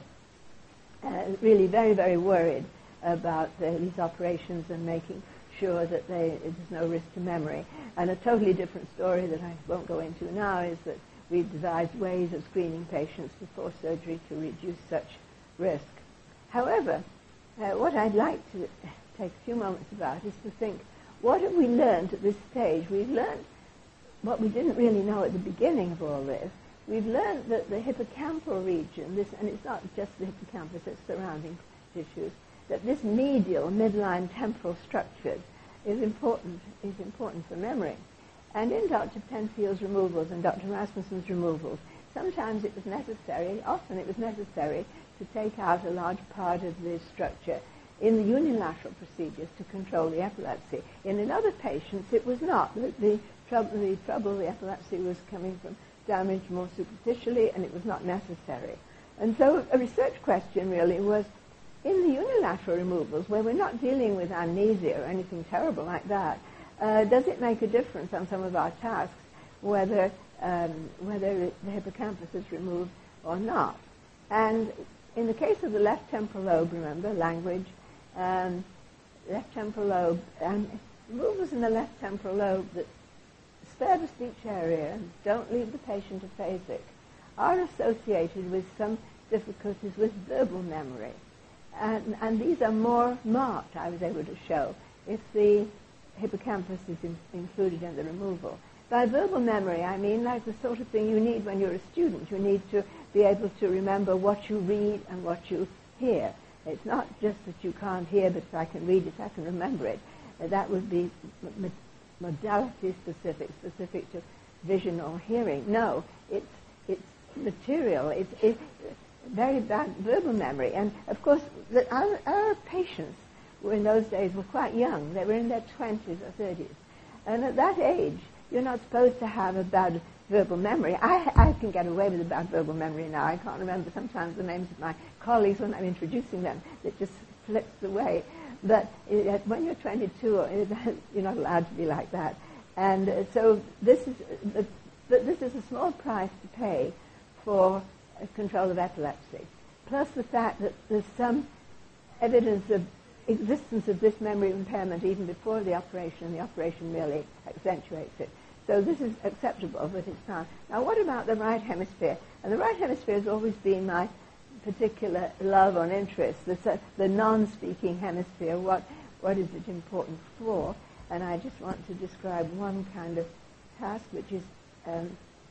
uh, really very, very worried about uh, these operations and making sure that they, there's no risk to memory. And a totally different story that I won't go into now is that we've devised ways of screening patients before surgery to reduce such risk. However, uh, what I'd like to take a few moments about is to think, what have we learned at this stage? We've learned what we didn't really know at the beginning of all this. We've learned that the hippocampal region, this, and it's not just the hippocampus, it's surrounding tissues, that this medial, midline temporal structure is important, is important for memory. And in Doctor Penfield's removals and Doctor Rasmussen's removals, sometimes it was necessary, often it was necessary, to take out a large part of the structure in the unilateral procedures to control the epilepsy. In another patients, it was not. The, the, trouble, the trouble, the epilepsy was coming from damage more superficially, and it was not necessary. And so a research question really was, in the unilateral removals, where we're not dealing with amnesia or anything terrible like that, uh, does it make a difference on some of our tasks whether um, whether the hippocampus is removed or not? And in the case of the left temporal lobe, remember, language, um, left temporal lobe, and removals in the left temporal lobe that spare the speech area and don't leave the patient aphasic are associated with some difficulties with verbal memory. And, and these are more marked, I was able to show, if the hippocampus is in, included in the removal. By verbal memory, I mean like the sort of thing you need when you're a student. You need to be able to remember what you read and what you hear. It's not just that you can't hear, but if I can read it, I can remember it. Uh, that would be m- modality specific, specific to vision or hearing. No, it's it's material. It's, it's very bad verbal memory. And of course, the, our, our patients were in those days were quite young. They were in their twenties or thirties. And at that age, you're not supposed to have a bad verbal memory. I, I can get away with a bad verbal memory now. I can't remember sometimes the names of my colleagues when I'm introducing them. It just slips away. But it, when you're twenty-two, it, you're not allowed to be like that. And uh, so this is, uh, this is a small price to pay for uh, control of epilepsy, plus the fact that there's some evidence of existence of this memory impairment even before the operation, and the operation merely accentuates it. So this is acceptable, but it's not. Now, what about the right hemisphere? And the right hemisphere has always been my particular love and interest, the, uh, the non-speaking hemisphere. What, what is it important for? And I just want to describe one kind of task which is um,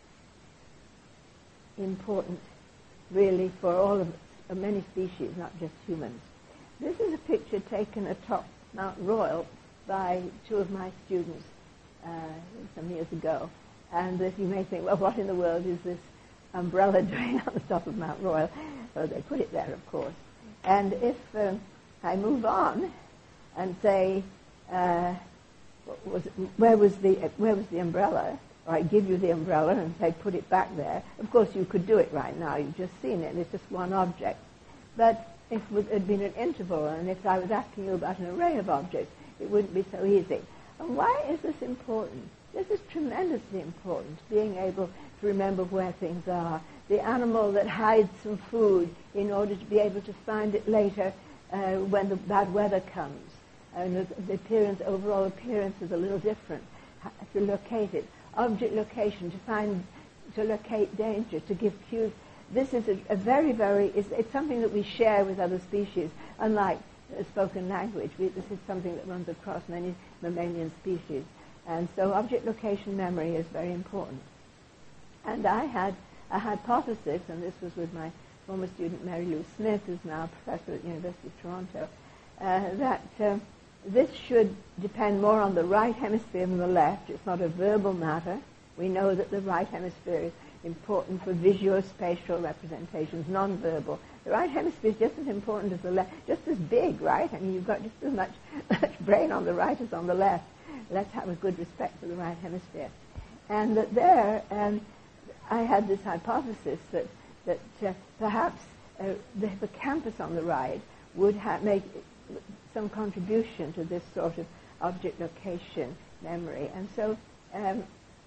important, really, for all of uh, many species, not just humans. This is a picture taken atop Mount Royal by two of my students uh, some years ago. And uh, you may think, well, what in the world is this umbrella doing on the top of Mount Royal? Well, they put it there, of course. And if um, I move on and say, uh, was, where was the uh, where was the umbrella? Or I give you the umbrella and say, put it back there. Of course, you could do it right now. You've just seen it. It's just one object. But if it had been an interval, and if I was asking you about an array of objects, it wouldn't be so easy. And why is this important? This is tremendously important, being able to remember where things are. The animal that hides some food in order to be able to find it later uh, when the bad weather comes. And the, the appearance, overall appearance is a little different. To locate it. Object location, to find, to locate danger, to give cues. This is a, a very, very, it's, it's something that we share with other species, unlike uh, spoken language. We, this is something that runs across many mammalian species. And so object location memory is very important. And I had a hypothesis, and this was with my former student Mary Lou Smith, who's now a professor at the University of Toronto, uh, that uh, this should depend more on the right hemisphere than the left. It's not a verbal matter. We know that the right hemisphere is important for visuospatial representations, non-verbal. The right hemisphere is just as important as the left, just as big, right? I mean, you've got just as much, much brain on the right as on the left. Let's have a good respect for the right hemisphere. And that there, um, I had this hypothesis that, that uh, perhaps uh, the hippocampus on the right would ha- make some contribution to this sort of object location memory. And so um,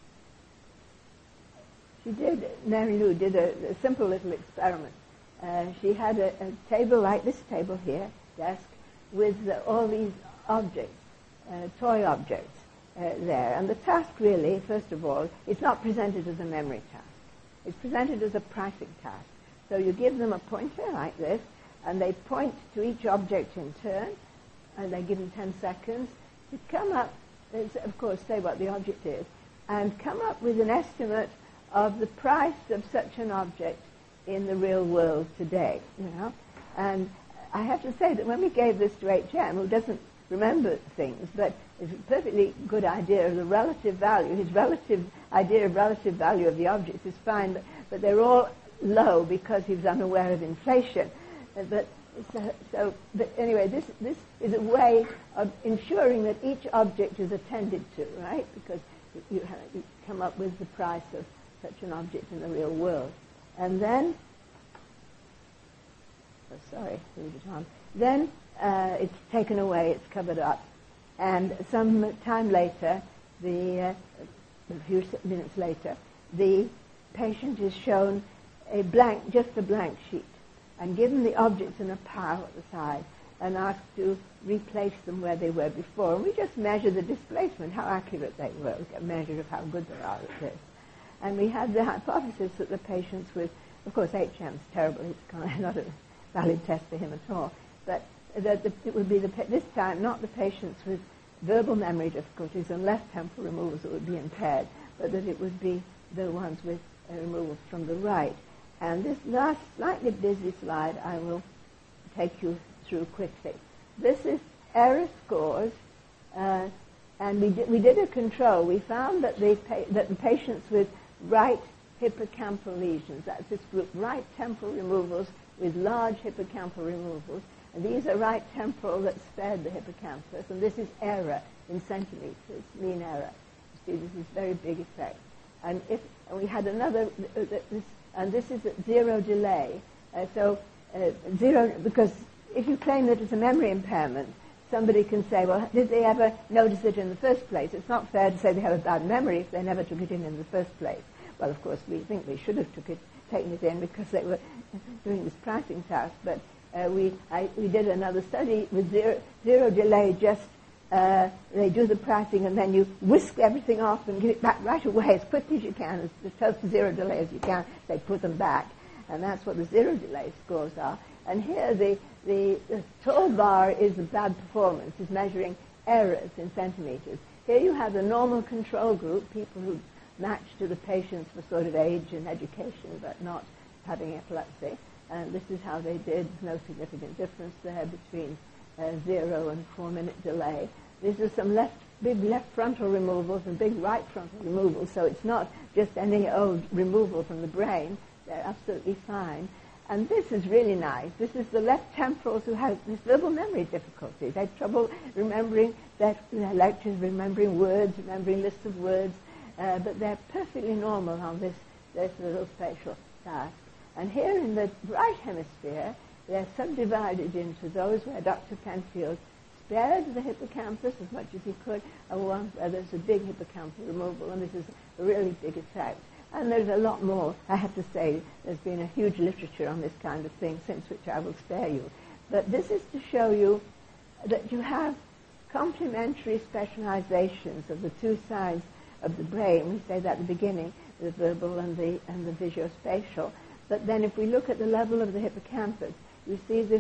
she did, Mary Lou did a, a simple little experiment. Uh, she had a, a table like this table here, desk, with uh, all these objects, uh, toy objects uh, there. And the task really, first of all, it's not presented as a memory task. It's presented as a pricing task. So you give them a pointer like this, and they point to each object in turn, and they give them ten seconds to come up, of course, say what the object is, and come up with an estimate of the price of such an object in the real world today, you know. And I have to say that when we gave this to H M, who doesn't remember things, but has a perfectly good idea of the relative value, his relative idea of relative value of the objects is fine, but, but they're all low because he was unaware of inflation. Uh, but so, so, but anyway, this this is a way of ensuring that each object is attended to, right? Because you, have, you come up with the price of such an object in the real world. And then, oh, sorry, leave it on. Then uh, it's taken away, it's covered up. And some time later, the, uh, a few minutes later, the patient is shown a blank, just a blank sheet, and given the objects in a pile at the side, and asked to replace them where they were before. And we just measure the displacement, how accurate they were. We get a measure of how good they are at this. And we had the hypothesis that the patients with, of course, H M is terrible. It's kind of not a valid test for him at all. But that the, it would be, the, this time, not the patients with verbal memory difficulties and left temporal removals that would be impaired, but that it would be the ones with uh, removals from the right. And this last slightly busy slide I will take you through quickly. This is error scores, uh, and we did, we did a control. We found that the, pa- that the patients with right hippocampal lesions, that's this group, right temporal removals with large hippocampal removals, and these are right temporal that spared the hippocampus, and this is error in centimeters, mean error. You see, this is very big effect. And if and we had another, uh, this, and this is at zero delay, uh, so uh, zero, because if you claim that it's a memory impairment, somebody can say, well, did they ever notice it in the first place? It's not fair to say they have a bad memory if they never took it in in the first place. Well, of course, we think they should have took it, taken it in because they were doing this pricing task. But uh, we I, we did another study with zero, zero delay, just uh, they do the pricing and then you whisk everything off and get it back right away as quickly as you can, as, as close to zero delay as you can. They put them back. And that's what the zero delay scores are. And here the, the, the tall bar is the bad performance, is measuring errors in centimeters. Here you have the normal control group, people who match to the patients for sort of age and education but not having epilepsy. And this is how they did. No significant difference there between uh, zero and four minute delay. These are some left, big left frontal removals and big right frontal removals, so it's not just any old removal from the brain. They're absolutely fine. And this is really nice. This is the left temporals who have this verbal memory difficulty. They have trouble remembering their, their lectures, remembering words, remembering lists of words, uh, but they're perfectly normal on this, this little spatial task. And here in the right hemisphere, they're subdivided into those where Doctor Penfield spared the hippocampus as much as he could, and one where there's a big hippocampal removal, and this is a really big effect. And there's a lot more. I have to say, there's been a huge literature on this kind of thing, since which I will spare you. But this is to show you that you have complementary specializations of the two sides of the brain. We say that at the beginning, the verbal and the, and the visuospatial. But then if we look at the level of the hippocampus, you see this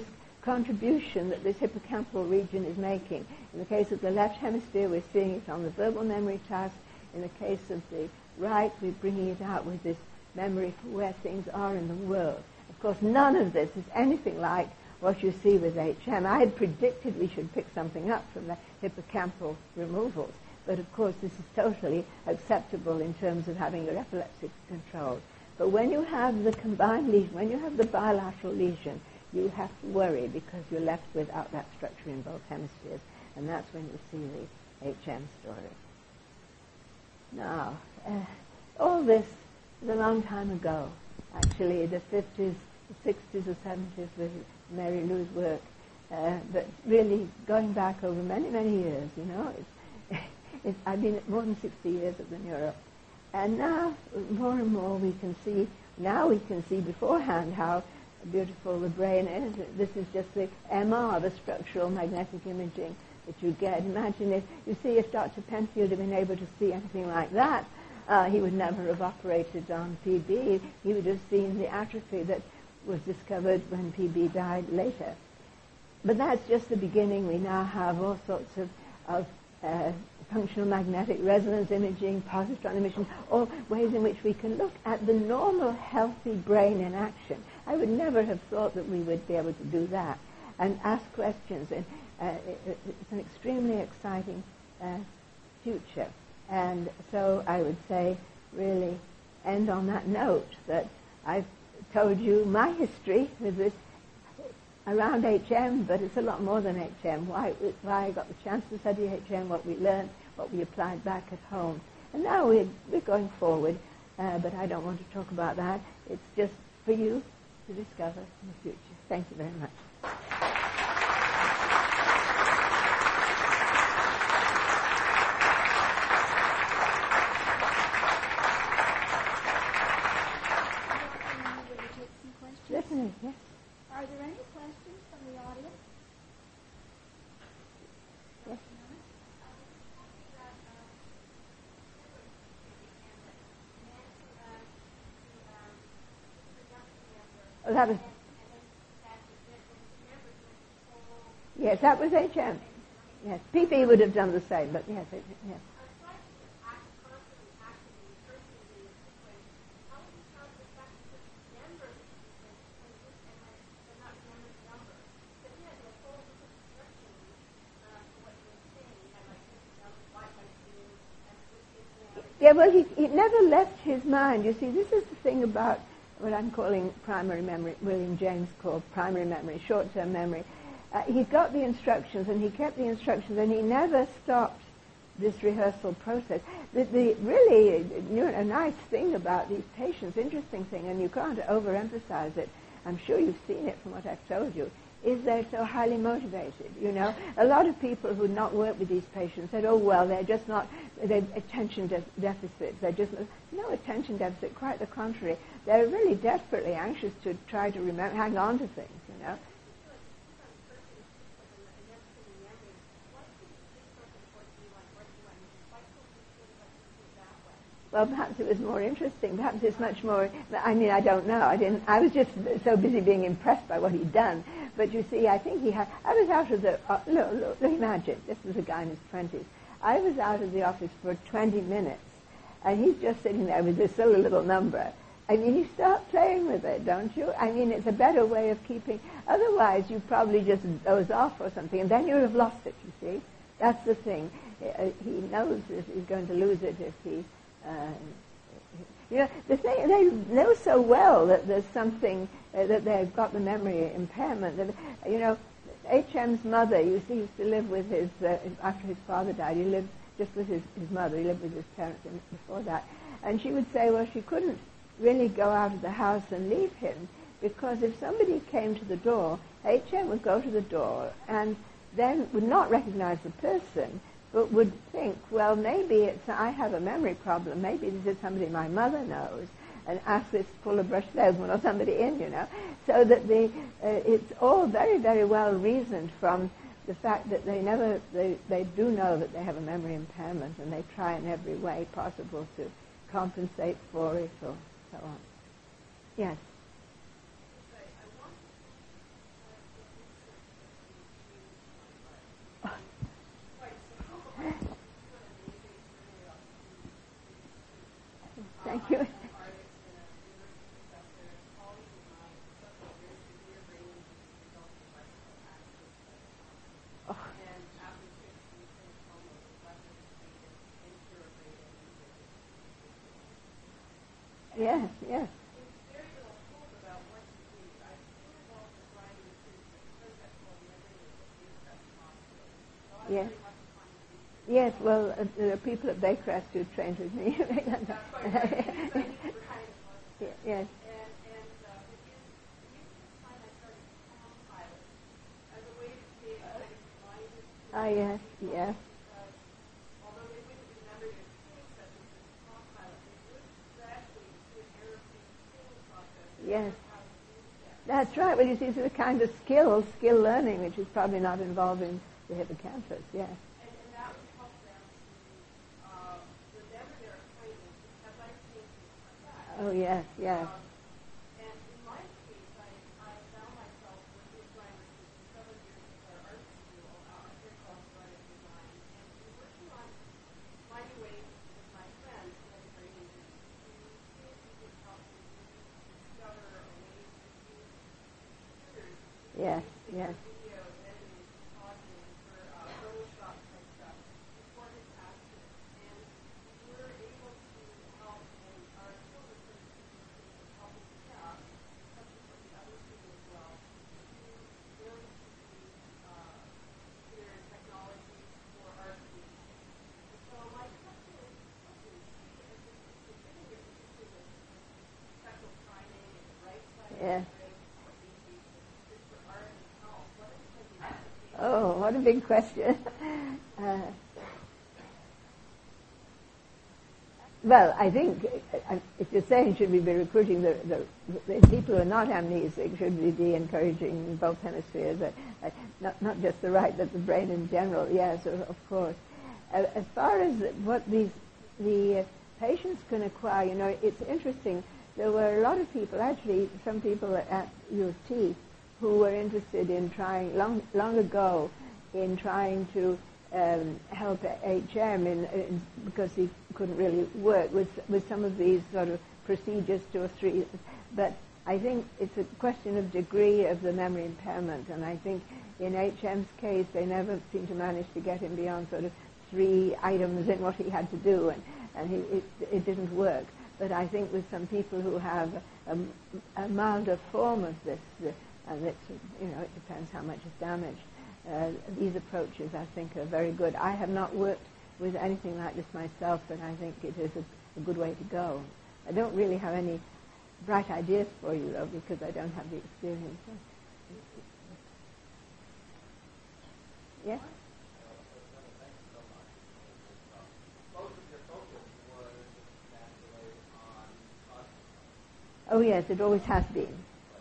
contribution that this hippocampal region is making. In the case of the left hemisphere, we're seeing it on the verbal memory task. In the case of the right, we're bringing it out with this memory for where things are in the world. Of course, none of this is anything like what you see with H M. I had predicted we should pick something up from the hippocampal removals, but of course this is totally acceptable in terms of having your epilepsy controlled. But when you have the combined lesion, when you have the bilateral lesion, you have to worry because you're left without that structure in both hemispheres, and that's when you see the H M story. Now, uh, all this is a long time ago, actually, the fifties, the sixties or seventies with Mary Lou's work, uh, but really going back over many, many years, you know. It's, it's, I've been more than sixty years at the Neuro. And now, more and more, we can see, now we can see beforehand how beautiful the brain is. This is just the M R, the structural magnetic imaging that you get. Imagine if, you see, if Doctor Penfield had been able to see anything like that, uh, he would never have operated on P B. He would have seen the atrophy that was discovered when P B died later. But that's just the beginning. We now have all sorts of, of uh, functional magnetic resonance imaging, positron emission, all ways in which we can look at the normal, healthy brain in action. I would never have thought that we would be able to do that and ask questions. And uh, it, it's an extremely exciting uh, future. And so I would say, really, end on that note that I've told you my history with this around H M, but it's a lot more than H M. Why, why I got the chance to study H M, what we learned, what we applied back at home. And now we're, we're going forward, uh, but I don't want to talk about that. It's just for you to discover in the future. Thank you very much. Listening, yes. Are there any questions from the audience? Yes. Oh, that was, yes, that was H M. Yes, P B would have done the same, but yes, it, yes. Yeah, well, he, he never left his mind. You see, this is the thing about what I'm calling primary memory, William James called primary memory, short-term memory. Uh, he got the instructions, and he kept the instructions, and he never stopped this rehearsal process. The, the really you know, a nice thing about these patients, interesting thing, and you can't overemphasize it, I'm sure you've seen it from what I've told you, is they're so highly motivated, you know. A lot of people who not work with these patients said, oh, well, they're just not, they're attention de- deficits. They're just, no attention deficit, quite the contrary. They're really desperately anxious to try to remember, hang on to things, you know. Well, perhaps it was more interesting. Perhaps it's much more, I mean, I don't know. I didn't, I was just so busy being impressed by what he'd done. But you see, I think he had, I was out of the, uh, look, look, imagine, this was a guy in his twenties. I was out of the office for twenty minutes, and he's just sitting there with this silly little number. I mean, you start playing with it, don't you? I mean, it's a better way of keeping, otherwise you probably just doze off or something, and then you would have lost it, you see. That's the thing. Uh, he knows that he's going to lose it if he, Uh, you know, the thing, they know so well that there's something, uh, that they've got the memory impairment. That, you know, H M's mother, you see, used to live with his, uh, after his father died, he lived just with his, his mother. He lived with his parents before that. And she would say, well, she couldn't really go out of the house and leave him, because if somebody came to the door, H M would go to the door and then would not recognize the person, but would think, well, maybe it's, I have a memory problem. Maybe this is somebody my mother knows, and ask this Fuller Brush salesman or somebody in, you know. So that the, uh, it's all very, very well reasoned from the fact that they never, they, they do know that they have a memory impairment, and they try in every way possible to compensate for it or so on. Yes? Yes, yes. Yes. Yes, well, uh, there are people at Baycrest who trained with me. Yes. Ah, yes, yes. Yes. That's right. Well, you see, it's a kind of skill, skill learning, which is probably not involving the hippocampus, yes. Oh, yes, yes. Yes, yes. Yes. Oh, what a big question. uh, well, I think uh, if you're saying should we be recruiting the, the, the people who are not amnesic, should we be encouraging both hemispheres, uh, uh, not, not just the right, but the brain in general? Yes, of, of course. Uh, as far as what these the uh, patients can acquire, you know, it's interesting. There were a lot of people, actually, some people at U of T, who were interested in trying, long, long ago, in trying to um, help H M in, in, because he couldn't really work with, with some of these sort of procedures, two or three. But I think it's a question of degree of the memory impairment, and I think in H M's case, they never seemed to manage to get him beyond sort of three items in what he had to do, and, and he, it, it didn't work. But I think with some people who have a, a milder form of this, uh, and it's, you know, it depends how much is damaged. Uh, these approaches, I think, are very good. I have not worked with anything like this myself, but I think it is a, a good way to go. I don't really have any bright ideas for you, though, because I don't have the experience. Yes? Oh, yes, it always has been.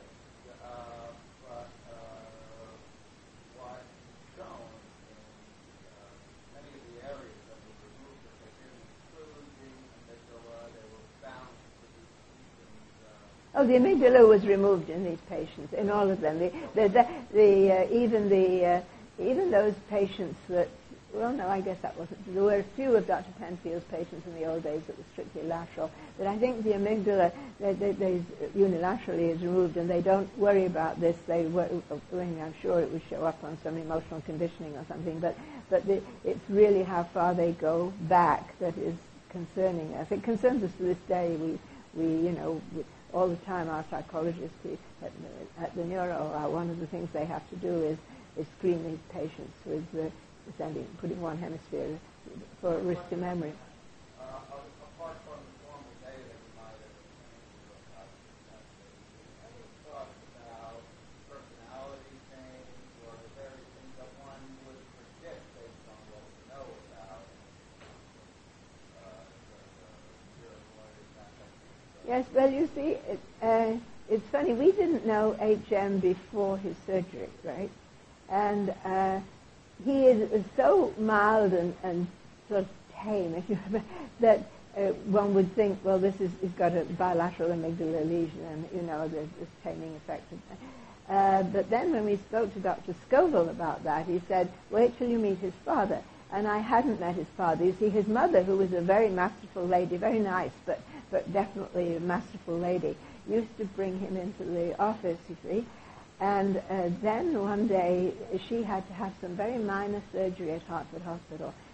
Oh, the amygdala was removed in these patients, in all of them. The, the, the, the uh, even the uh, even those patients that, well, no, I guess that wasn't. There were a few of Doctor Penfield's patients in the old days that were strictly lateral, but I think the amygdala they, they, they unilaterally is removed, and they don't worry about this. They worry, I mean, I'm sure it would show up on some emotional conditioning or something, but but the, it's really how far they go back that is concerning us. It concerns us to this day. We we you know. We, all the time, our psychologists at the, at the neuro, uh, one of the things they have to do is, is screen these patients with uh, sending, putting one hemisphere for risk to memory. Uh, apart from the formal data you might have any thoughts about personality change or the various things that one would predict based on what we know about uh, the, the Yes, well, you see, it, uh, it's funny. We didn't know H M before his surgery, right? And uh, he is, is so mild and, and sort of tame, if you remember, that uh, one would think, well, this is he's got a bilateral amygdala lesion, and you know, there's this taming effect. Uh, but then, when we spoke to Doctor Scoville about that, he said, "Wait till you meet his father." And I hadn't met his father. You see, his mother, who was a very masterful lady, very nice, but but definitely a masterful lady, used to bring him into the office, you see. And uh, then one day she had to have some very minor surgery at Hartford Hospital.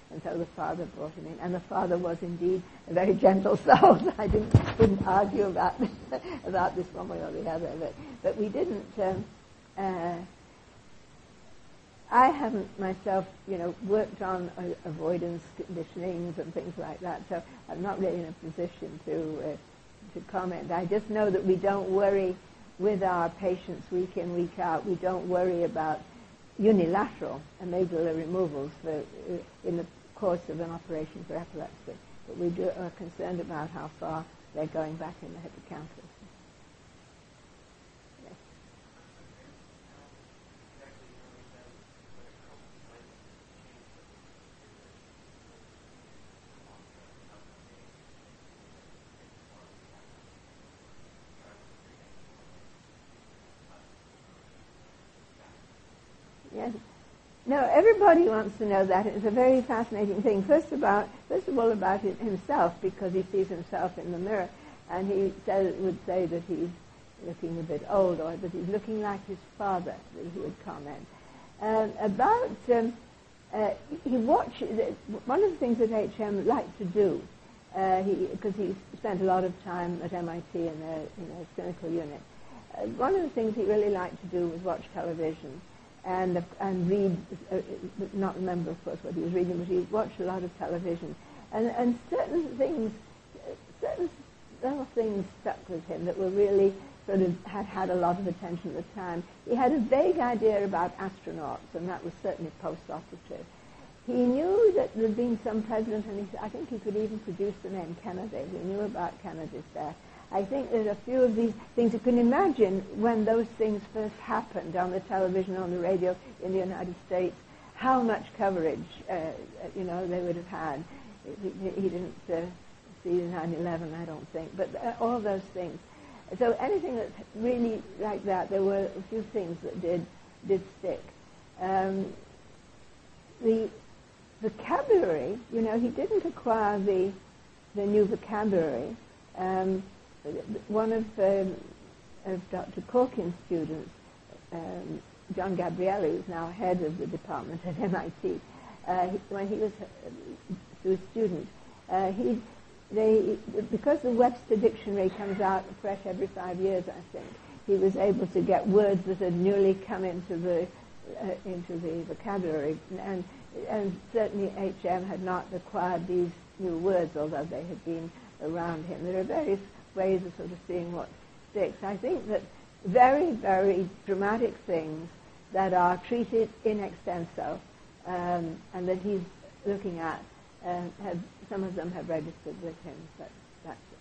And so the father brought him in. And the father was indeed a very gentle soul. I didn't, didn't argue about this, about this one way or the other. But, but we didn't... Um, uh, I haven't myself, you know, worked on uh, avoidance conditionings and things like that, so I'm not really in a position to uh, to comment. I just know that we don't worry with our patients week in, week out. We don't worry about unilateral amygdala removals for, uh, in the course of an operation for epilepsy, but we do, are concerned about how far they're going back in the hippocampus. Yes. No, everybody wants to know that. It's a very fascinating thing. First about, first of all, about himself, because he sees himself in the mirror, and he said, would say that he's looking a bit old, or that he's looking like his father, that he would comment. Um, about, um, uh, he watched, one of the things that H M liked to do, uh, he, because he spent a lot of time at M I T in a, in a clinical unit, uh, one of the things he really liked to do was watch television. And, and read, uh, not remember, of course, what he was reading, but he watched a lot of television. And, and certain things, certain little things stuck with him that were really sort of, had had a lot of attention at the time. He had a vague idea about astronauts, and that was certainly post-operative. He knew that there had been some president, and he, I think he could even produce the name Kennedy. He knew about Kennedy's death. I think that a few of these things, you can imagine when those things first happened on the television, on the radio in the United States, how much coverage, uh, you know, they would have had. He, he didn't uh, see nine eleven, I don't think, but uh, all those things. So anything that's really like that, there were a few things that did did stick. Um, the vocabulary, you know, he didn't acquire the the new vocabulary. Um, One of, um, of Doctor Corkin's students, um, John Gabriele, who's now head of the department at M I T, uh, he, when he was uh, a student, uh, he, they, because the Webster Dictionary comes out fresh every five years, I think, he was able to get words that had newly come into the uh, into the vocabulary, and and certainly H M had not acquired these new words, although they had been around him. There are various ways of sort of seeing what sticks. I think that very, very dramatic things that are treated in extenso um, and that he's looking at, uh, have, some of them have registered with him, but that's it.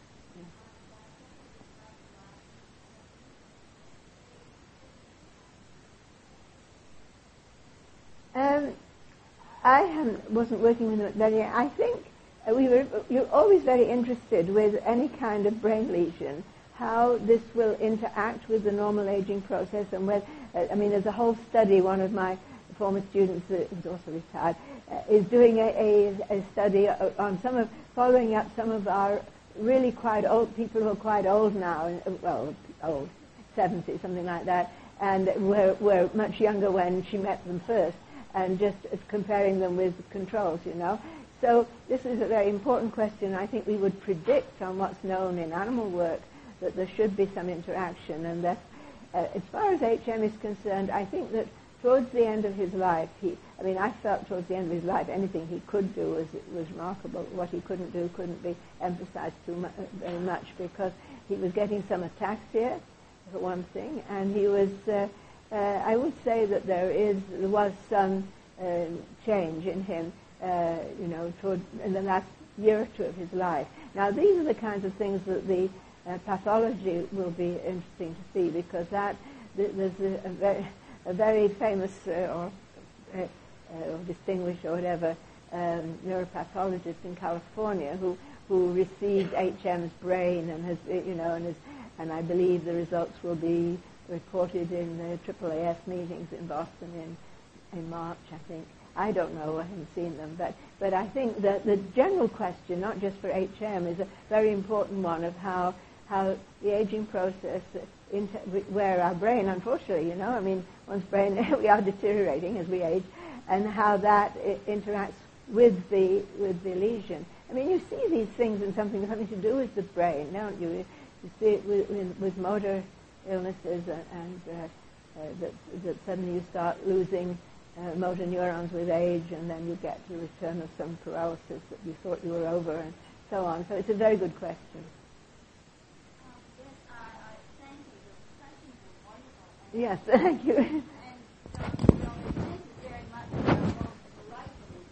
Yeah. Um, I haven't, wasn't working with him at that yet. I think Uh, we were you're always very interested with any kind of brain lesion, how this will interact with the normal aging process, and whether, uh, I mean, there's a whole study, one of my former students, uh, who's also retired, uh, is doing a, a, a study on some of, following up some of our really quite old, people who are quite old now, well, old, seventy, something like that, and were, were much younger when she met them first, and just comparing them with controls, you know. So this is a very important question. I think we would predict on what's known in animal work that there should be some interaction, and that uh, as far as H M is concerned, I think that towards the end of his life, he, I mean, I felt towards the end of his life anything he could do was, was remarkable. What he couldn't do couldn't be emphasized too mu- very much, because he was getting some ataxia, for one thing, and he was, uh, uh, I would say that there is, there was some uh, change in him, Uh, you know, toward, in the last year or two of his life. Now, these are the kinds of things that the uh, pathology will be interesting to see, because that th- there's a, a, very, a very famous uh, or, uh, uh, or distinguished or whatever um, neuropathologist in California who who received H M's brain and has, you know, and is, and I believe the results will be reported in the triple A S meetings in Boston in in March, I think. I don't know, I haven't seen them, but, but I think that the general question, not just for H M, is a very important one of how how the aging process, inter- where our brain, unfortunately, you know, I mean, one's brain, we are deteriorating as we age, and how that I- interacts with the with the lesion. I mean, you see these things in something something to do with the brain, don't you? You see it with, with, with motor illnesses, and, and uh, uh, that, that suddenly you start losing uh, motor neurons with age, and then you get the return of some paralysis that you thought you were over, and so on. So it's a very good question. Yes, thank you. And so, you know, thank you very much for the delightfully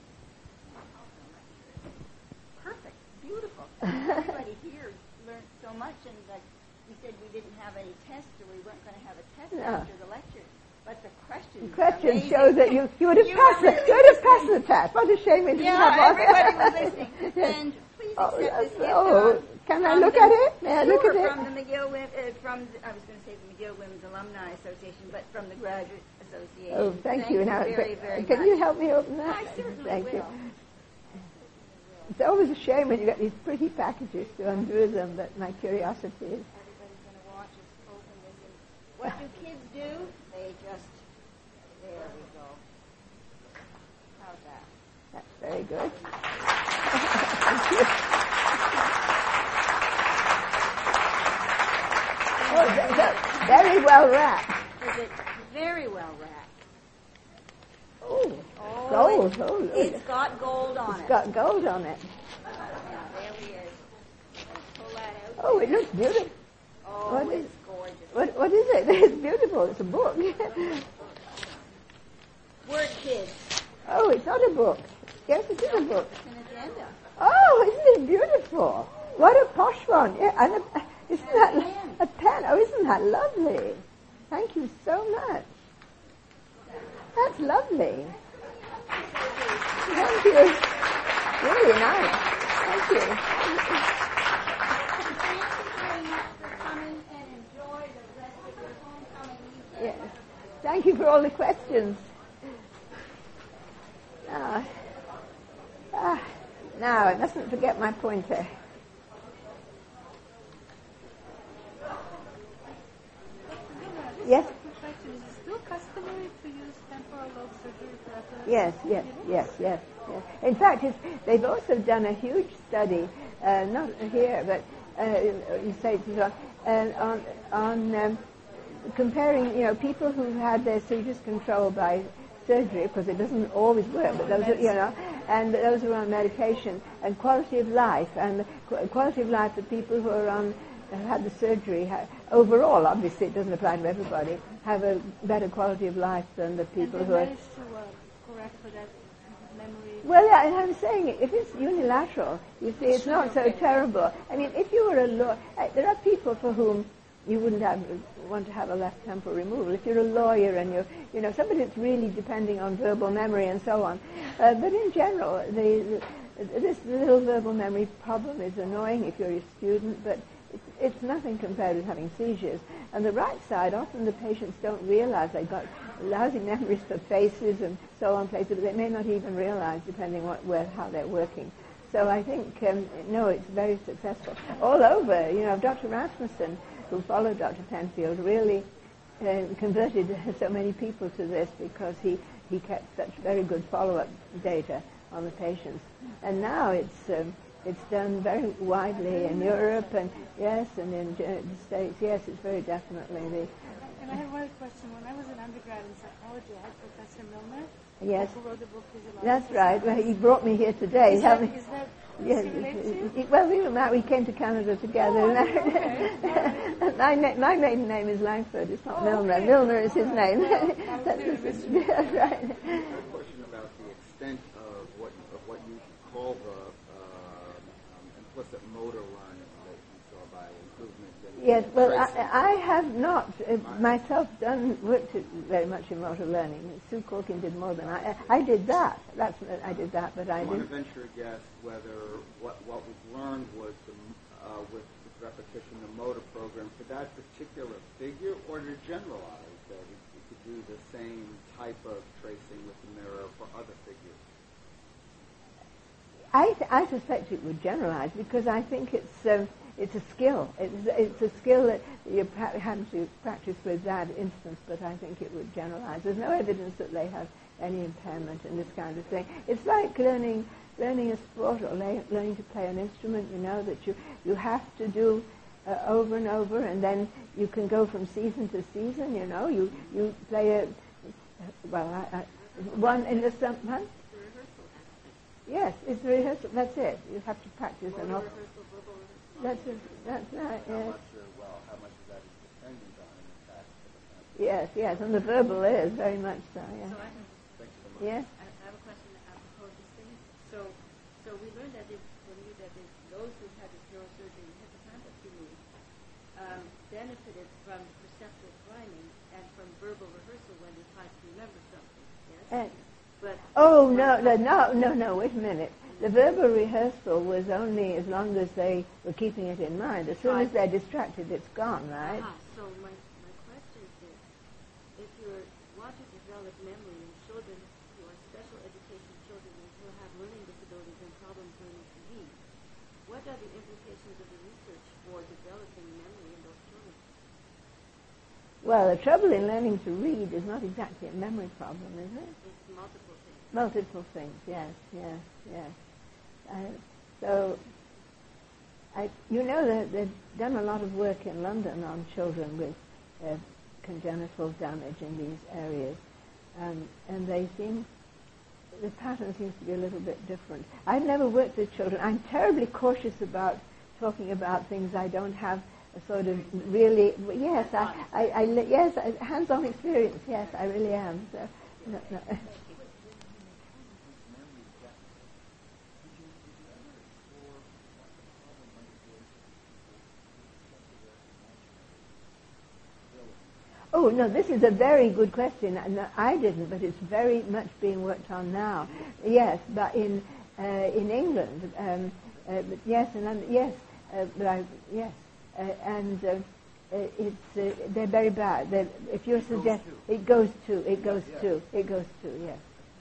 perfect, beautiful. Everybody here learned so much, and like we said, we didn't have any tests, or we weren't going to have a test No. after the lecture. But the questions, The question were shows that you, you would have You passed were it. really You would have passed the test. What a shame we didn't Yeah, have one. everybody was listening. And please Oh, accept that's- this gift. oh, uh, can I from look the- at it? May I look Sure, at it? From the McGill, Wom- uh, from the, I was going to say the McGill Women's Alumni Association, but from the Graduate Association. Oh, thank, you. Now, very, but- very can much. you help me open that? I certainly Thank will. you. It's always a shame when you get these pretty packages to undo them, but my curiosity is... Everybody's going to watch us open this. And what do kids do? They just, there we go. How's that? That's very good. Thank you. Oh, th- th- very well wrapped. Is it very well wrapped? Oh, Oh, gold. It's, Oh, look. it's got gold on It's it. got gold on it. Now, there he is. Let's pull that out. Oh, it looks beautiful. Oh, what is- it's gorgeous. What, what is it? It's beautiful. It's a book. Word kids. Oh, it's not a book. Yes, it is a book. It's an agenda. Oh, isn't it beautiful? What a posh one. Yeah, and a, isn't And a that pen. a pen? Oh, isn't that lovely? Thank you so much. That's lovely. Thank you. Really nice. Thank you. Thank you very much for coming and enjoy the rest of your homecoming weekend. Yes. Thank you for all the questions. Now, ah, now I mustn't forget my pointer. Yes? Question, is it still customary to use temporal lobe surgery for epilepsy? Yes, yes, yes, yes, yes. In fact, it's, they've also done a huge study, uh, not here, but uh, in States as well, uh, on, on um, comparing, you know, people who had their seizures controlled by surgery, because it doesn't always work, but those, are, you know, and those who are on medication, and quality of life, and the qu- quality of life for people who are on, who had the surgery, ha- overall, obviously it doesn't apply to everybody, have a better quality of life than the people and who they are... managed to uh, correct for that memory. Well, I, I'm saying if it's unilateral, you see, it's not so terrible. I mean, if you were a lawyer, there are people for whom you wouldn't have, want to have a left temporal removal. If you're a lawyer and you're, you know, somebody that's really depending on verbal memory and so on. Uh, but in general, the, the, this little verbal memory problem is annoying if you're a student, but it's, it's nothing compared with having seizures. And the right side, often the patients don't realize they've got lousy memories for faces and so on places, but they may not even realize, depending what, where, how they're working. So I think, um, no, it's very successful. All over, you know, Doctor Rasmussen, who followed Doctor Penfield, really uh, converted so many people to this because he, he kept such very good follow-up data on the patients. And now it's um, it's done very widely in Europe and, yes, and in uh, the States. Yes, it's very definitely the... And I have one question. When I was an undergrad in psychology, I had Professor Milner, Yes, who wrote the book Physiological that's right. Well, Science. he brought me here today. Is Help that, me. is that Yes, does he relate to you? he- well, we were married. We came to Canada together. Oh, okay. my, na- my maiden name is Langford. It's not Oh, Milner. okay. Milner is his name. Well, I was That's doing his- this. yeah, right. A question about the extent of what of what you call the uh, um, implicit motor learning that you saw by improvement in Yes, well, tracing. I, I have not uh, myself done worked very much in motor learning. Sue Corkin did more than I. I did that. That's I did that, but I I want to didn't. venture a guess whether what what was learned was the, uh, with, with repetition the motor program for that particular figure, or to generalize that it, it could do the same type of tracing with the mirror for other figures. I, th- I suspect it would generalize because I think it's um, it's a skill. It's, it's a skill that you pra- have to practice with that instance, but I think it would generalize. There's no evidence that they have any impairment and this kind of thing. It's like learning learning a sport or le- learning to play an instrument, you know, that you, you have to do uh, over and over, and then you can go from season to season, you know. You you play a, well, I, I, one in the summer. Huh? Yes, it's the rehearsal. That's it. You have to practice an op- That's a, that's right. How Yes. much, uh, well, how much of that is dependent on an attack? Yes, yes, and the verbal is very much so. Yeah. So I have, Thanks so much. Yes. I I have a question apropos of this thing. So, so we learned that if, from you that if those who had this neurosurgery and hippocampus removed um, benefited from perceptual priming and from verbal rehearsal when they tried to remember something. Yes. And, But oh no, no, no, no, no! Wait a minute. The verbal rehearsal was only as long as they were keeping it in mind. As soon as they're distracted, it's gone, right? Ah, so my, my question is this. If you want to develop memory in children who are special education children and who have learning disabilities and problems learning to read, what are the implications of the research for developing memory in those children? Well, the trouble in learning to read is not exactly a memory problem, is it? It's multiple things. Multiple things, yes, yes, yes. Uh, so, I, you know that they've done a lot of work in London on children with uh, congenital damage in these areas, um, and they seem, the pattern seems to be a little bit different. I've never worked with children. I'm terribly cautious about talking about things I don't have a sort of really, yes, I, I, I yes, hands-on experience, yes, I really am. So, no, no. Oh, no, this is a very good question. No, I didn't, but it's very much being worked on now. Yes, but in uh, in England, um, uh, but yes, and um, yes, uh, but I, yes, uh, and uh, uh, it's uh, they're very bad. They're, if you're suggest, it goes to, it goes to, it goes to, yes.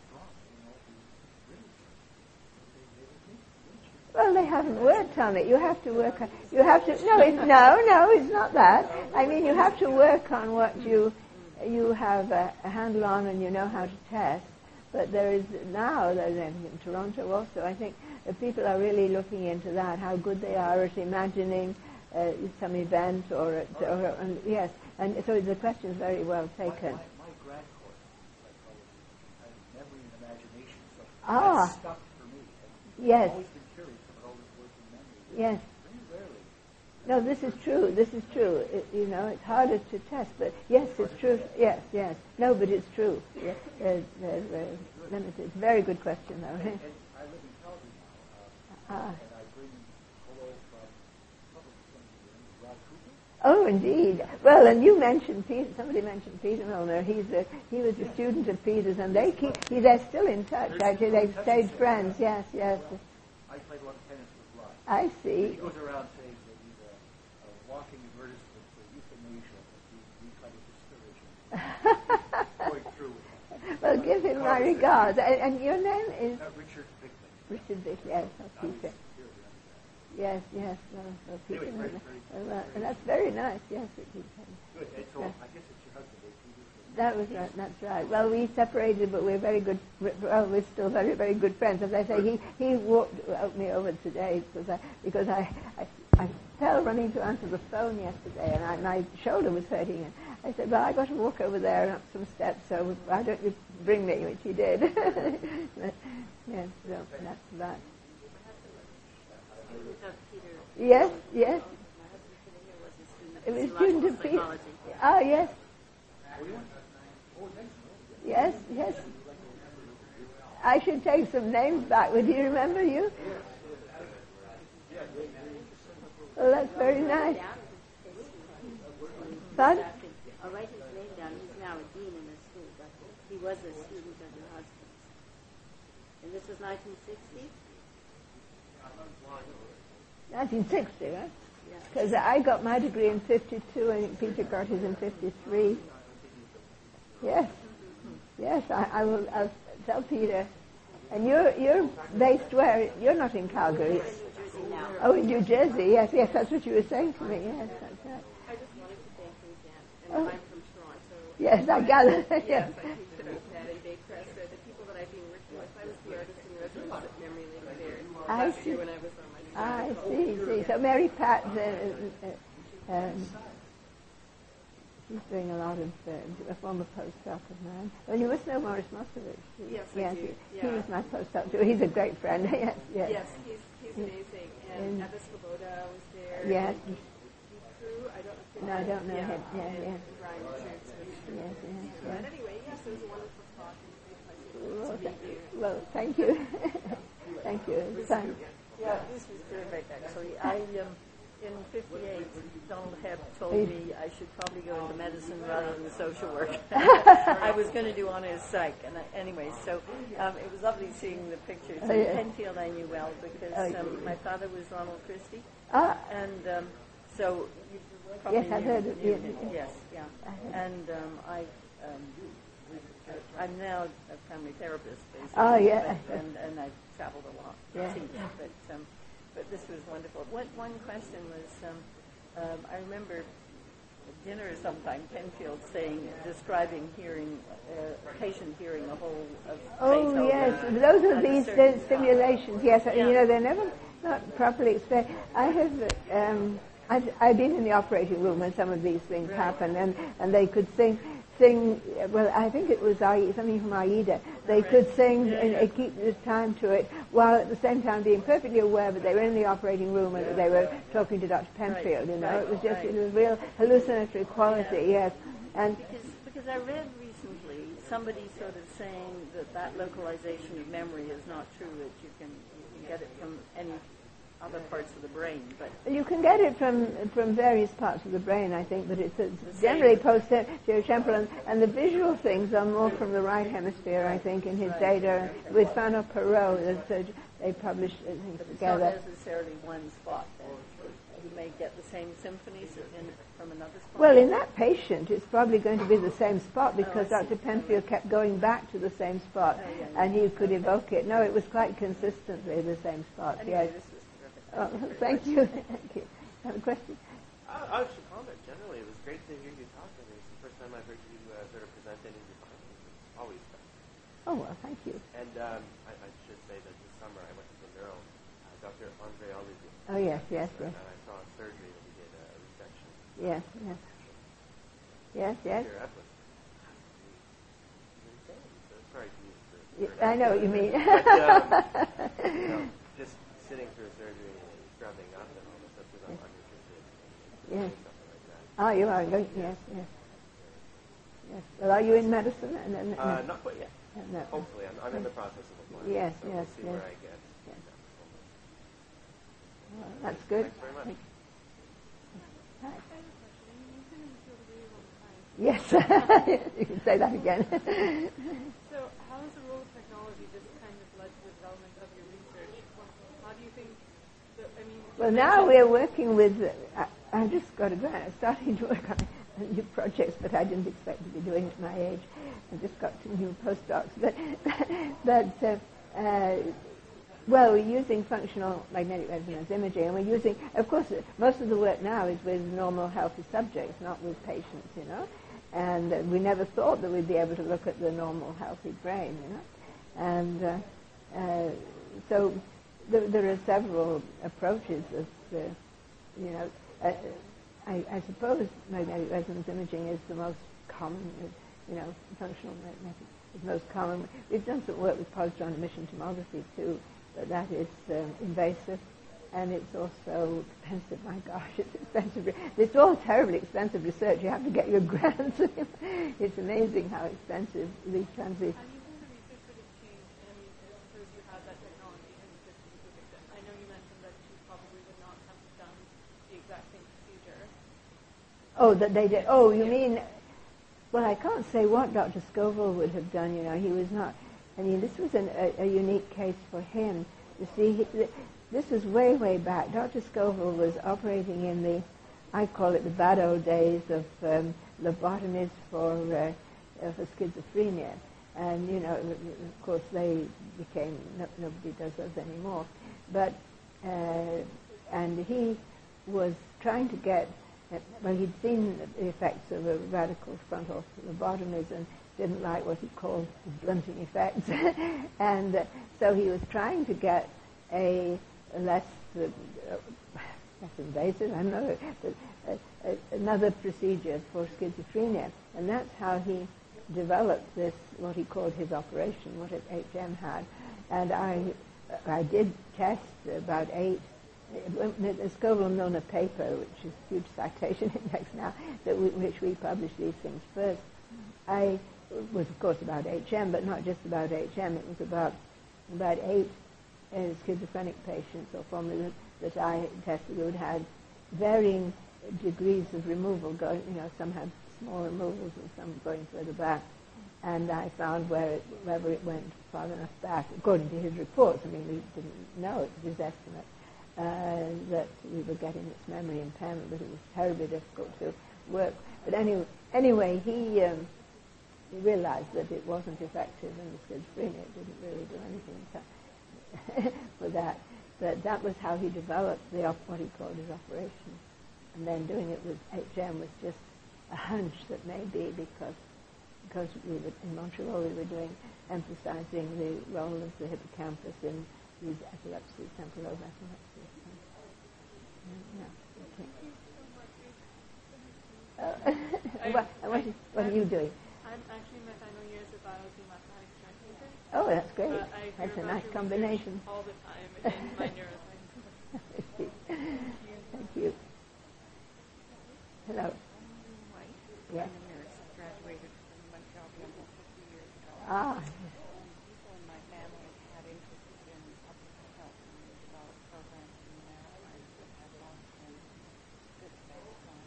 Well, they haven't worked on it. You have to work on. You have to. No, it's, no, no, it's not that. I mean, you have to work on what you you have a, a handle on and you know how to test. But there is now, there's in Toronto also. I think that people are really looking into that. How good they are at imagining uh, some event or, at, or and, yes. And so the question is very well taken. My, my grad course in psychology has memory and imagination, so Ah. that's stuck for me. And Yes. I've always been curious about all this work in memory. Yes. Very rarely. No, this is true. This is true. It, you know, it's harder to test, but yes, it's true. Yes, yes. No, but it's true. Yeah, they're, they're, they're limited. It's a very good question, though. And, and I live in Calgary now, uh, Ah. and I bring hello from public somebody, Rod Cooper. Oh, indeed. Well, and you mentioned Peter. Somebody mentioned Peter Milner. He's a, he was a student of Peter's, and they keep. He, they're still in touch. Actually, they've stayed friends. Yes, yes. Well, I played a lot of tennis with Rod. I He see. goes around saying that he's a, a walking advertisement for euthanasia, but we, we try to discourage him going through with it. Well, give him my regards. And, and your name is Uh, Richard Bickman. Richard Dick. Yes, oh, Peter. Yes, yes. No, no, Peter Anyway, very, Milner. very, Well, uh, very and that's very nice. Yes, it is. Good. And so Yes. I guess it's your husband, eh, Peter? That was right. That's right. Well, we separated, but we're very good. Well, we're still very, very good friends. As I say, he he walked out me over today because I because I I, I fell running to answer the phone yesterday, and I, my shoulder was hurting. And I said, "Well, I got to walk over there and up some steps. So why don't you bring me?" Which he did. Yes, so that's that. Of Peter, Yes, yes. my husband Peter here was a student It of was physiological student of Peter. psychology. Ah, yes. Yes, yes. I should take some names back. Would you remember you? Well, that's very nice. Pardon? I'll write his name down. He's now a dean in the school, but he was a student of your husband's. And this was nineteen sixty? nineteen sixty, right? Yeah. Because I got my degree in fifty-two and Peter got his in fifty-three. Yes. Yes, I, I will I'll tell Peter. And you're you're based where? You're not in Calgary. New Jersey now. Oh, in New Jersey. Yes, yes, that's what you were saying to me. Yes, that's right. I just wanted to thank you again. And Oh. I'm from Toronto. Yes, I gather. Yes, Yes. I came to the Saturday Day Press at the was at Memory Lane Fair I last see. year when I was on my I sabbatical. see, see. So Mary Pat, uh, uh, um, she's doing a lot of, uh, a former postdoc of mine. Well, you must know Morris Moskovich. Yes, I yes, do. He, Yeah. he was my postdoc too. He's a great friend. yes, yes. Yes, he's, he's amazing. And And- Eva Svoboda was there. Yes. And Keith Crew, I don't know if you No, I don't know yeah. him. Yeah, and yeah. Brian Church. Yes, yes, But yes. anyway, yes, it was a wonderful talk. And a great pleasure Well, to th- meet you. well, thank you. Thank you. It's fun. Yeah, this was terrific, actually. I, um, in fifty-eight, Donald Hebb told Hey. me I should probably go into medicine rather than social work. I was going to do honors psych. And I, anyway, so um, it was lovely seeing the pictures. Oh, yeah. Penfield I knew well because Oh, yeah. um, my father was Ronald Christie. Ah, And um, so you probably Yes, I've knew- heard of knew you. him. Yes, yeah. I heard. And um, I, um, I'm now a family therapist, basically. Oh, yeah. But, and, and I've traveled a lot to Yeah. teach. But, um, but this was wonderful. One, one question was, um, um, I remember at dinner sometime, Penfield saying, describing hearing, uh, patient hearing a whole of oh Beethoven yes, those are at a these certain uh, stimulations. Yes, Yeah. you know they're never not properly explained. I have. Um, I've, I've been in the operating room when some of these things Right. happen, and, and they could sing, sing. Well, I think it was Ai- something from Aida. They Right. could sing Yeah, and yeah. uh, keep the time to it, while at the same time being perfectly aware that they were in the operating room and that they were talking to Doctor Penfield. You know, Right. it was just Right. it was real hallucinatory quality. Yes, and Because, because I read recently somebody sort of saying that that localization of memory is not true, that you can, you can get it from any other parts of the brain, but you can get it from from various parts of the brain, I think, but it's, it's The generally same. posterior temporal, and, and the visual things are more from the right hemisphere, I think, in his Right. data. With Fano Perot, that, uh, they published uh, things but it's together. not necessarily one spot. Then. You may get the same symphonies in, from another spot. Well, in that patient, it's probably going to be the same spot because Oh, I see. Doctor Penfield kept going back to the same spot, Oh, yeah, yeah. and he could evoke it. No, it was quite consistently the same spot. Anyway, Yes. this was terrific. Oh, thank you. Thank you. Have a question? I, I should comment generally. It was great to hear you talk. I mean, it's the first time I've heard you uh, sort of present any of your findings. It's always fun. Oh well, thank you. And um, I, I should say that this summer I went to the neuro, uh, Doctor Andre Olivier. Oh yes, yes, uh, yes, And I saw a surgery that he did, uh, a resection. yes, yes, yes, yes. Sure, that was insane. So sorry to use the Y- word I know what you mean. But, um, you know, just sitting through a surgery and scrubbing up and all this stuff because I'm I'm interested in Yes. doing something like that. Oh, you are going. Yes, yes, yes. Well, are you in medicine? And, and, Uh, not quite yet. no. Hopefully, I'm, I'm in the process of applying. Yes, so yes, we'll see yes. where I get. Yes. Yeah. Well, that's good. Thanks very much. Thank- Hi. I have a question. You've been in the field a really long time. Yes, you can say that again. So how has the role of technology just kind of led to the development of your research? How do you think, that, I mean... you Well, now mentioned- we're working with. Uh, I, I just got a grant, starting to work on new projects, but I didn't expect to be doing it at my age. I just got two new postdocs, but but uh, uh, well, we're using functional magnetic resonance imaging, and we're using, of course, most of the work now is with normal, healthy subjects, not with patients, you know. And uh, we never thought that we'd be able to look at the normal, healthy brain, you know. And uh, uh, so there, there are several approaches of, uh, you know, uh, I, I suppose magnetic resonance imaging is the most common, uh, you know, functional magnetic is most common. We've done some work with positron emission tomography too, but that is um, invasive, and it's also expensive. My gosh, it's expensive. It's all terribly expensive research. You have to get your grants. It's amazing how expensive these transit. How do you think the research would have changed in, suppose you had that technology and you could predict it? I know you mentioned that you probably would not have done the exact same procedure. Oh, that they did. Oh, you mean? Well, I can't say what Doctor Scoville would have done. You know, he was not. I mean, this was an, a, a unique case for him. You see, he, th- this was way, way back. Doctor Scoville was operating in the, I call it the bad old days of um, lobotomies for uh, uh, for schizophrenia, and you know, of course, they became no, nobody does those anymore. But uh, and he was trying to get. Well, he'd seen the effects of a radical frontal lobotomies, and didn't like what he called the blunting effects. And uh, so he was trying to get a less, uh, less invasive, I don't know, but uh, uh, another procedure for schizophrenia. And that's how he developed this, what he called his operation, what H M had. And I I did test about eight, the Scoville-Milner paper, which is a huge citation index now, that we, which we published these things first. I was, of course, about H M, but not just about H M. It was about about eight uh, schizophrenic patients, or formerly that I tested, who had had varying degrees of removal. Going, you know, some had small removals and some going further back. And I found where it, wherever it went far enough back, according to his reports, I mean, we didn't know, it was his estimate, uh, that we were getting this memory impairment, but it was terribly difficult to work. But anyway, anyway he, um, he realized that it wasn't effective in the schizophrenia. It didn't really do anything to, for that. But that was how he developed the op- what he called his operation. And then doing it with H M was just a hunch that maybe because because we were in Montreal, we were doing, emphasizing the role of the hippocampus in these epilepsies, temporal lobe epilepsies. Yeah, okay. Uh, what, what, is, what are you doing? I'm actually in my final years of biology, mathematics, and research. Oh, that's great. Uh, I that's hear a about nice your combination. all the time in my neuroscience. Thank you. Hello. Yes. I'm a nurse. I graduated from Montreal Temple fifty years ago. Ah. People in my family had interested in public health and we developed programs in the neuroscience that had long-term good effects on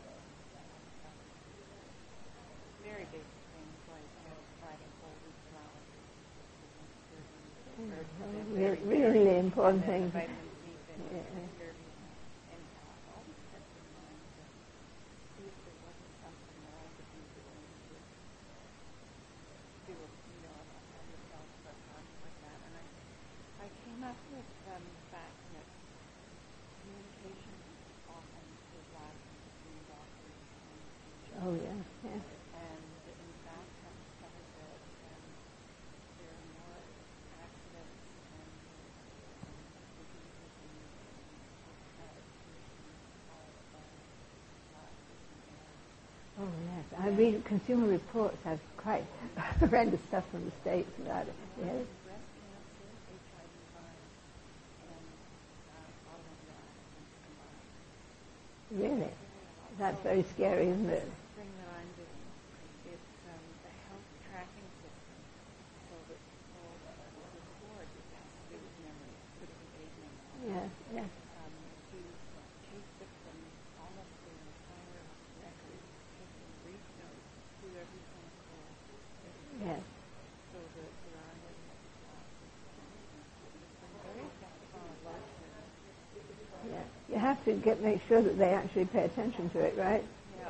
very basic things like uh, providing whole wheat flour for Really, really important things. vitamin C, Yeah. and all this kept in mind to see if there wasn't something that I could be doing to do a, you know, on myself for a project like that. And I, I came up with um, the fact that communication often is lacking between doctors and patients. Oh, yeah, yeah. And in fact, have discovered that um, there are more accidents and um, diseases and, and uh, conditions caused by lapses and errors. Oh, yes. I read Consumer Reports has quite horrendous stuff from the States about it. Yes. Breast cancer, H I V virus, and uh, automobile accidents combined. Really? That's very scary, isn't it? This thing that I'm doing, it's um, a health tracking system so that people record, it has to do with memory, critical aid memory. Yes, yes. Um, to take victims almost their entire record, take them brief notes, do every clinical visit, Yes. so that there are no missed classes. It's been very effective on a low scale. Yeah. You have to get make sure that they actually pay attention to it, right? Yeah.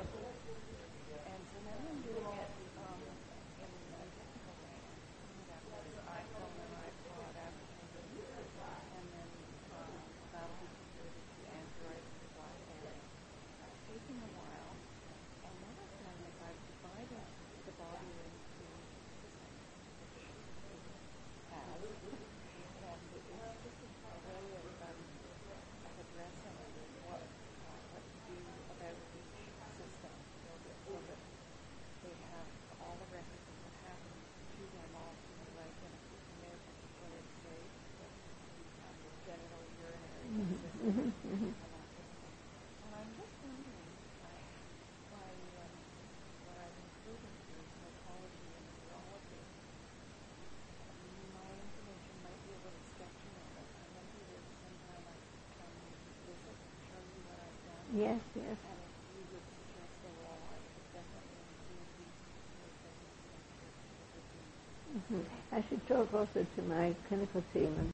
And so now I'm doing it um, in a technical way. That was iPhone and iPod applications, and then um, that'll be converted to Android and BlackBerry. It's taking a while, and what I've done is I've divided the body into systems, which it has, and it's just a, a way of, um, of addressing what uh, what to do about each system, so that, so that they have all the records of what happened to them all to the right in, in their particular state, the um, genital urinary system, Mm-hmm, mm-hmm. and that sort of thing. And I'm just wondering, I, by um, what I've included here, psychology and neurology, my information might be a little sketchy on it, and maybe there's some time I could come and visit and show you what I've done. Yes, yes. And if you would suggest a role, I could definitely include these particular things into the routine. Mm-hmm. I should talk also to my clinical team and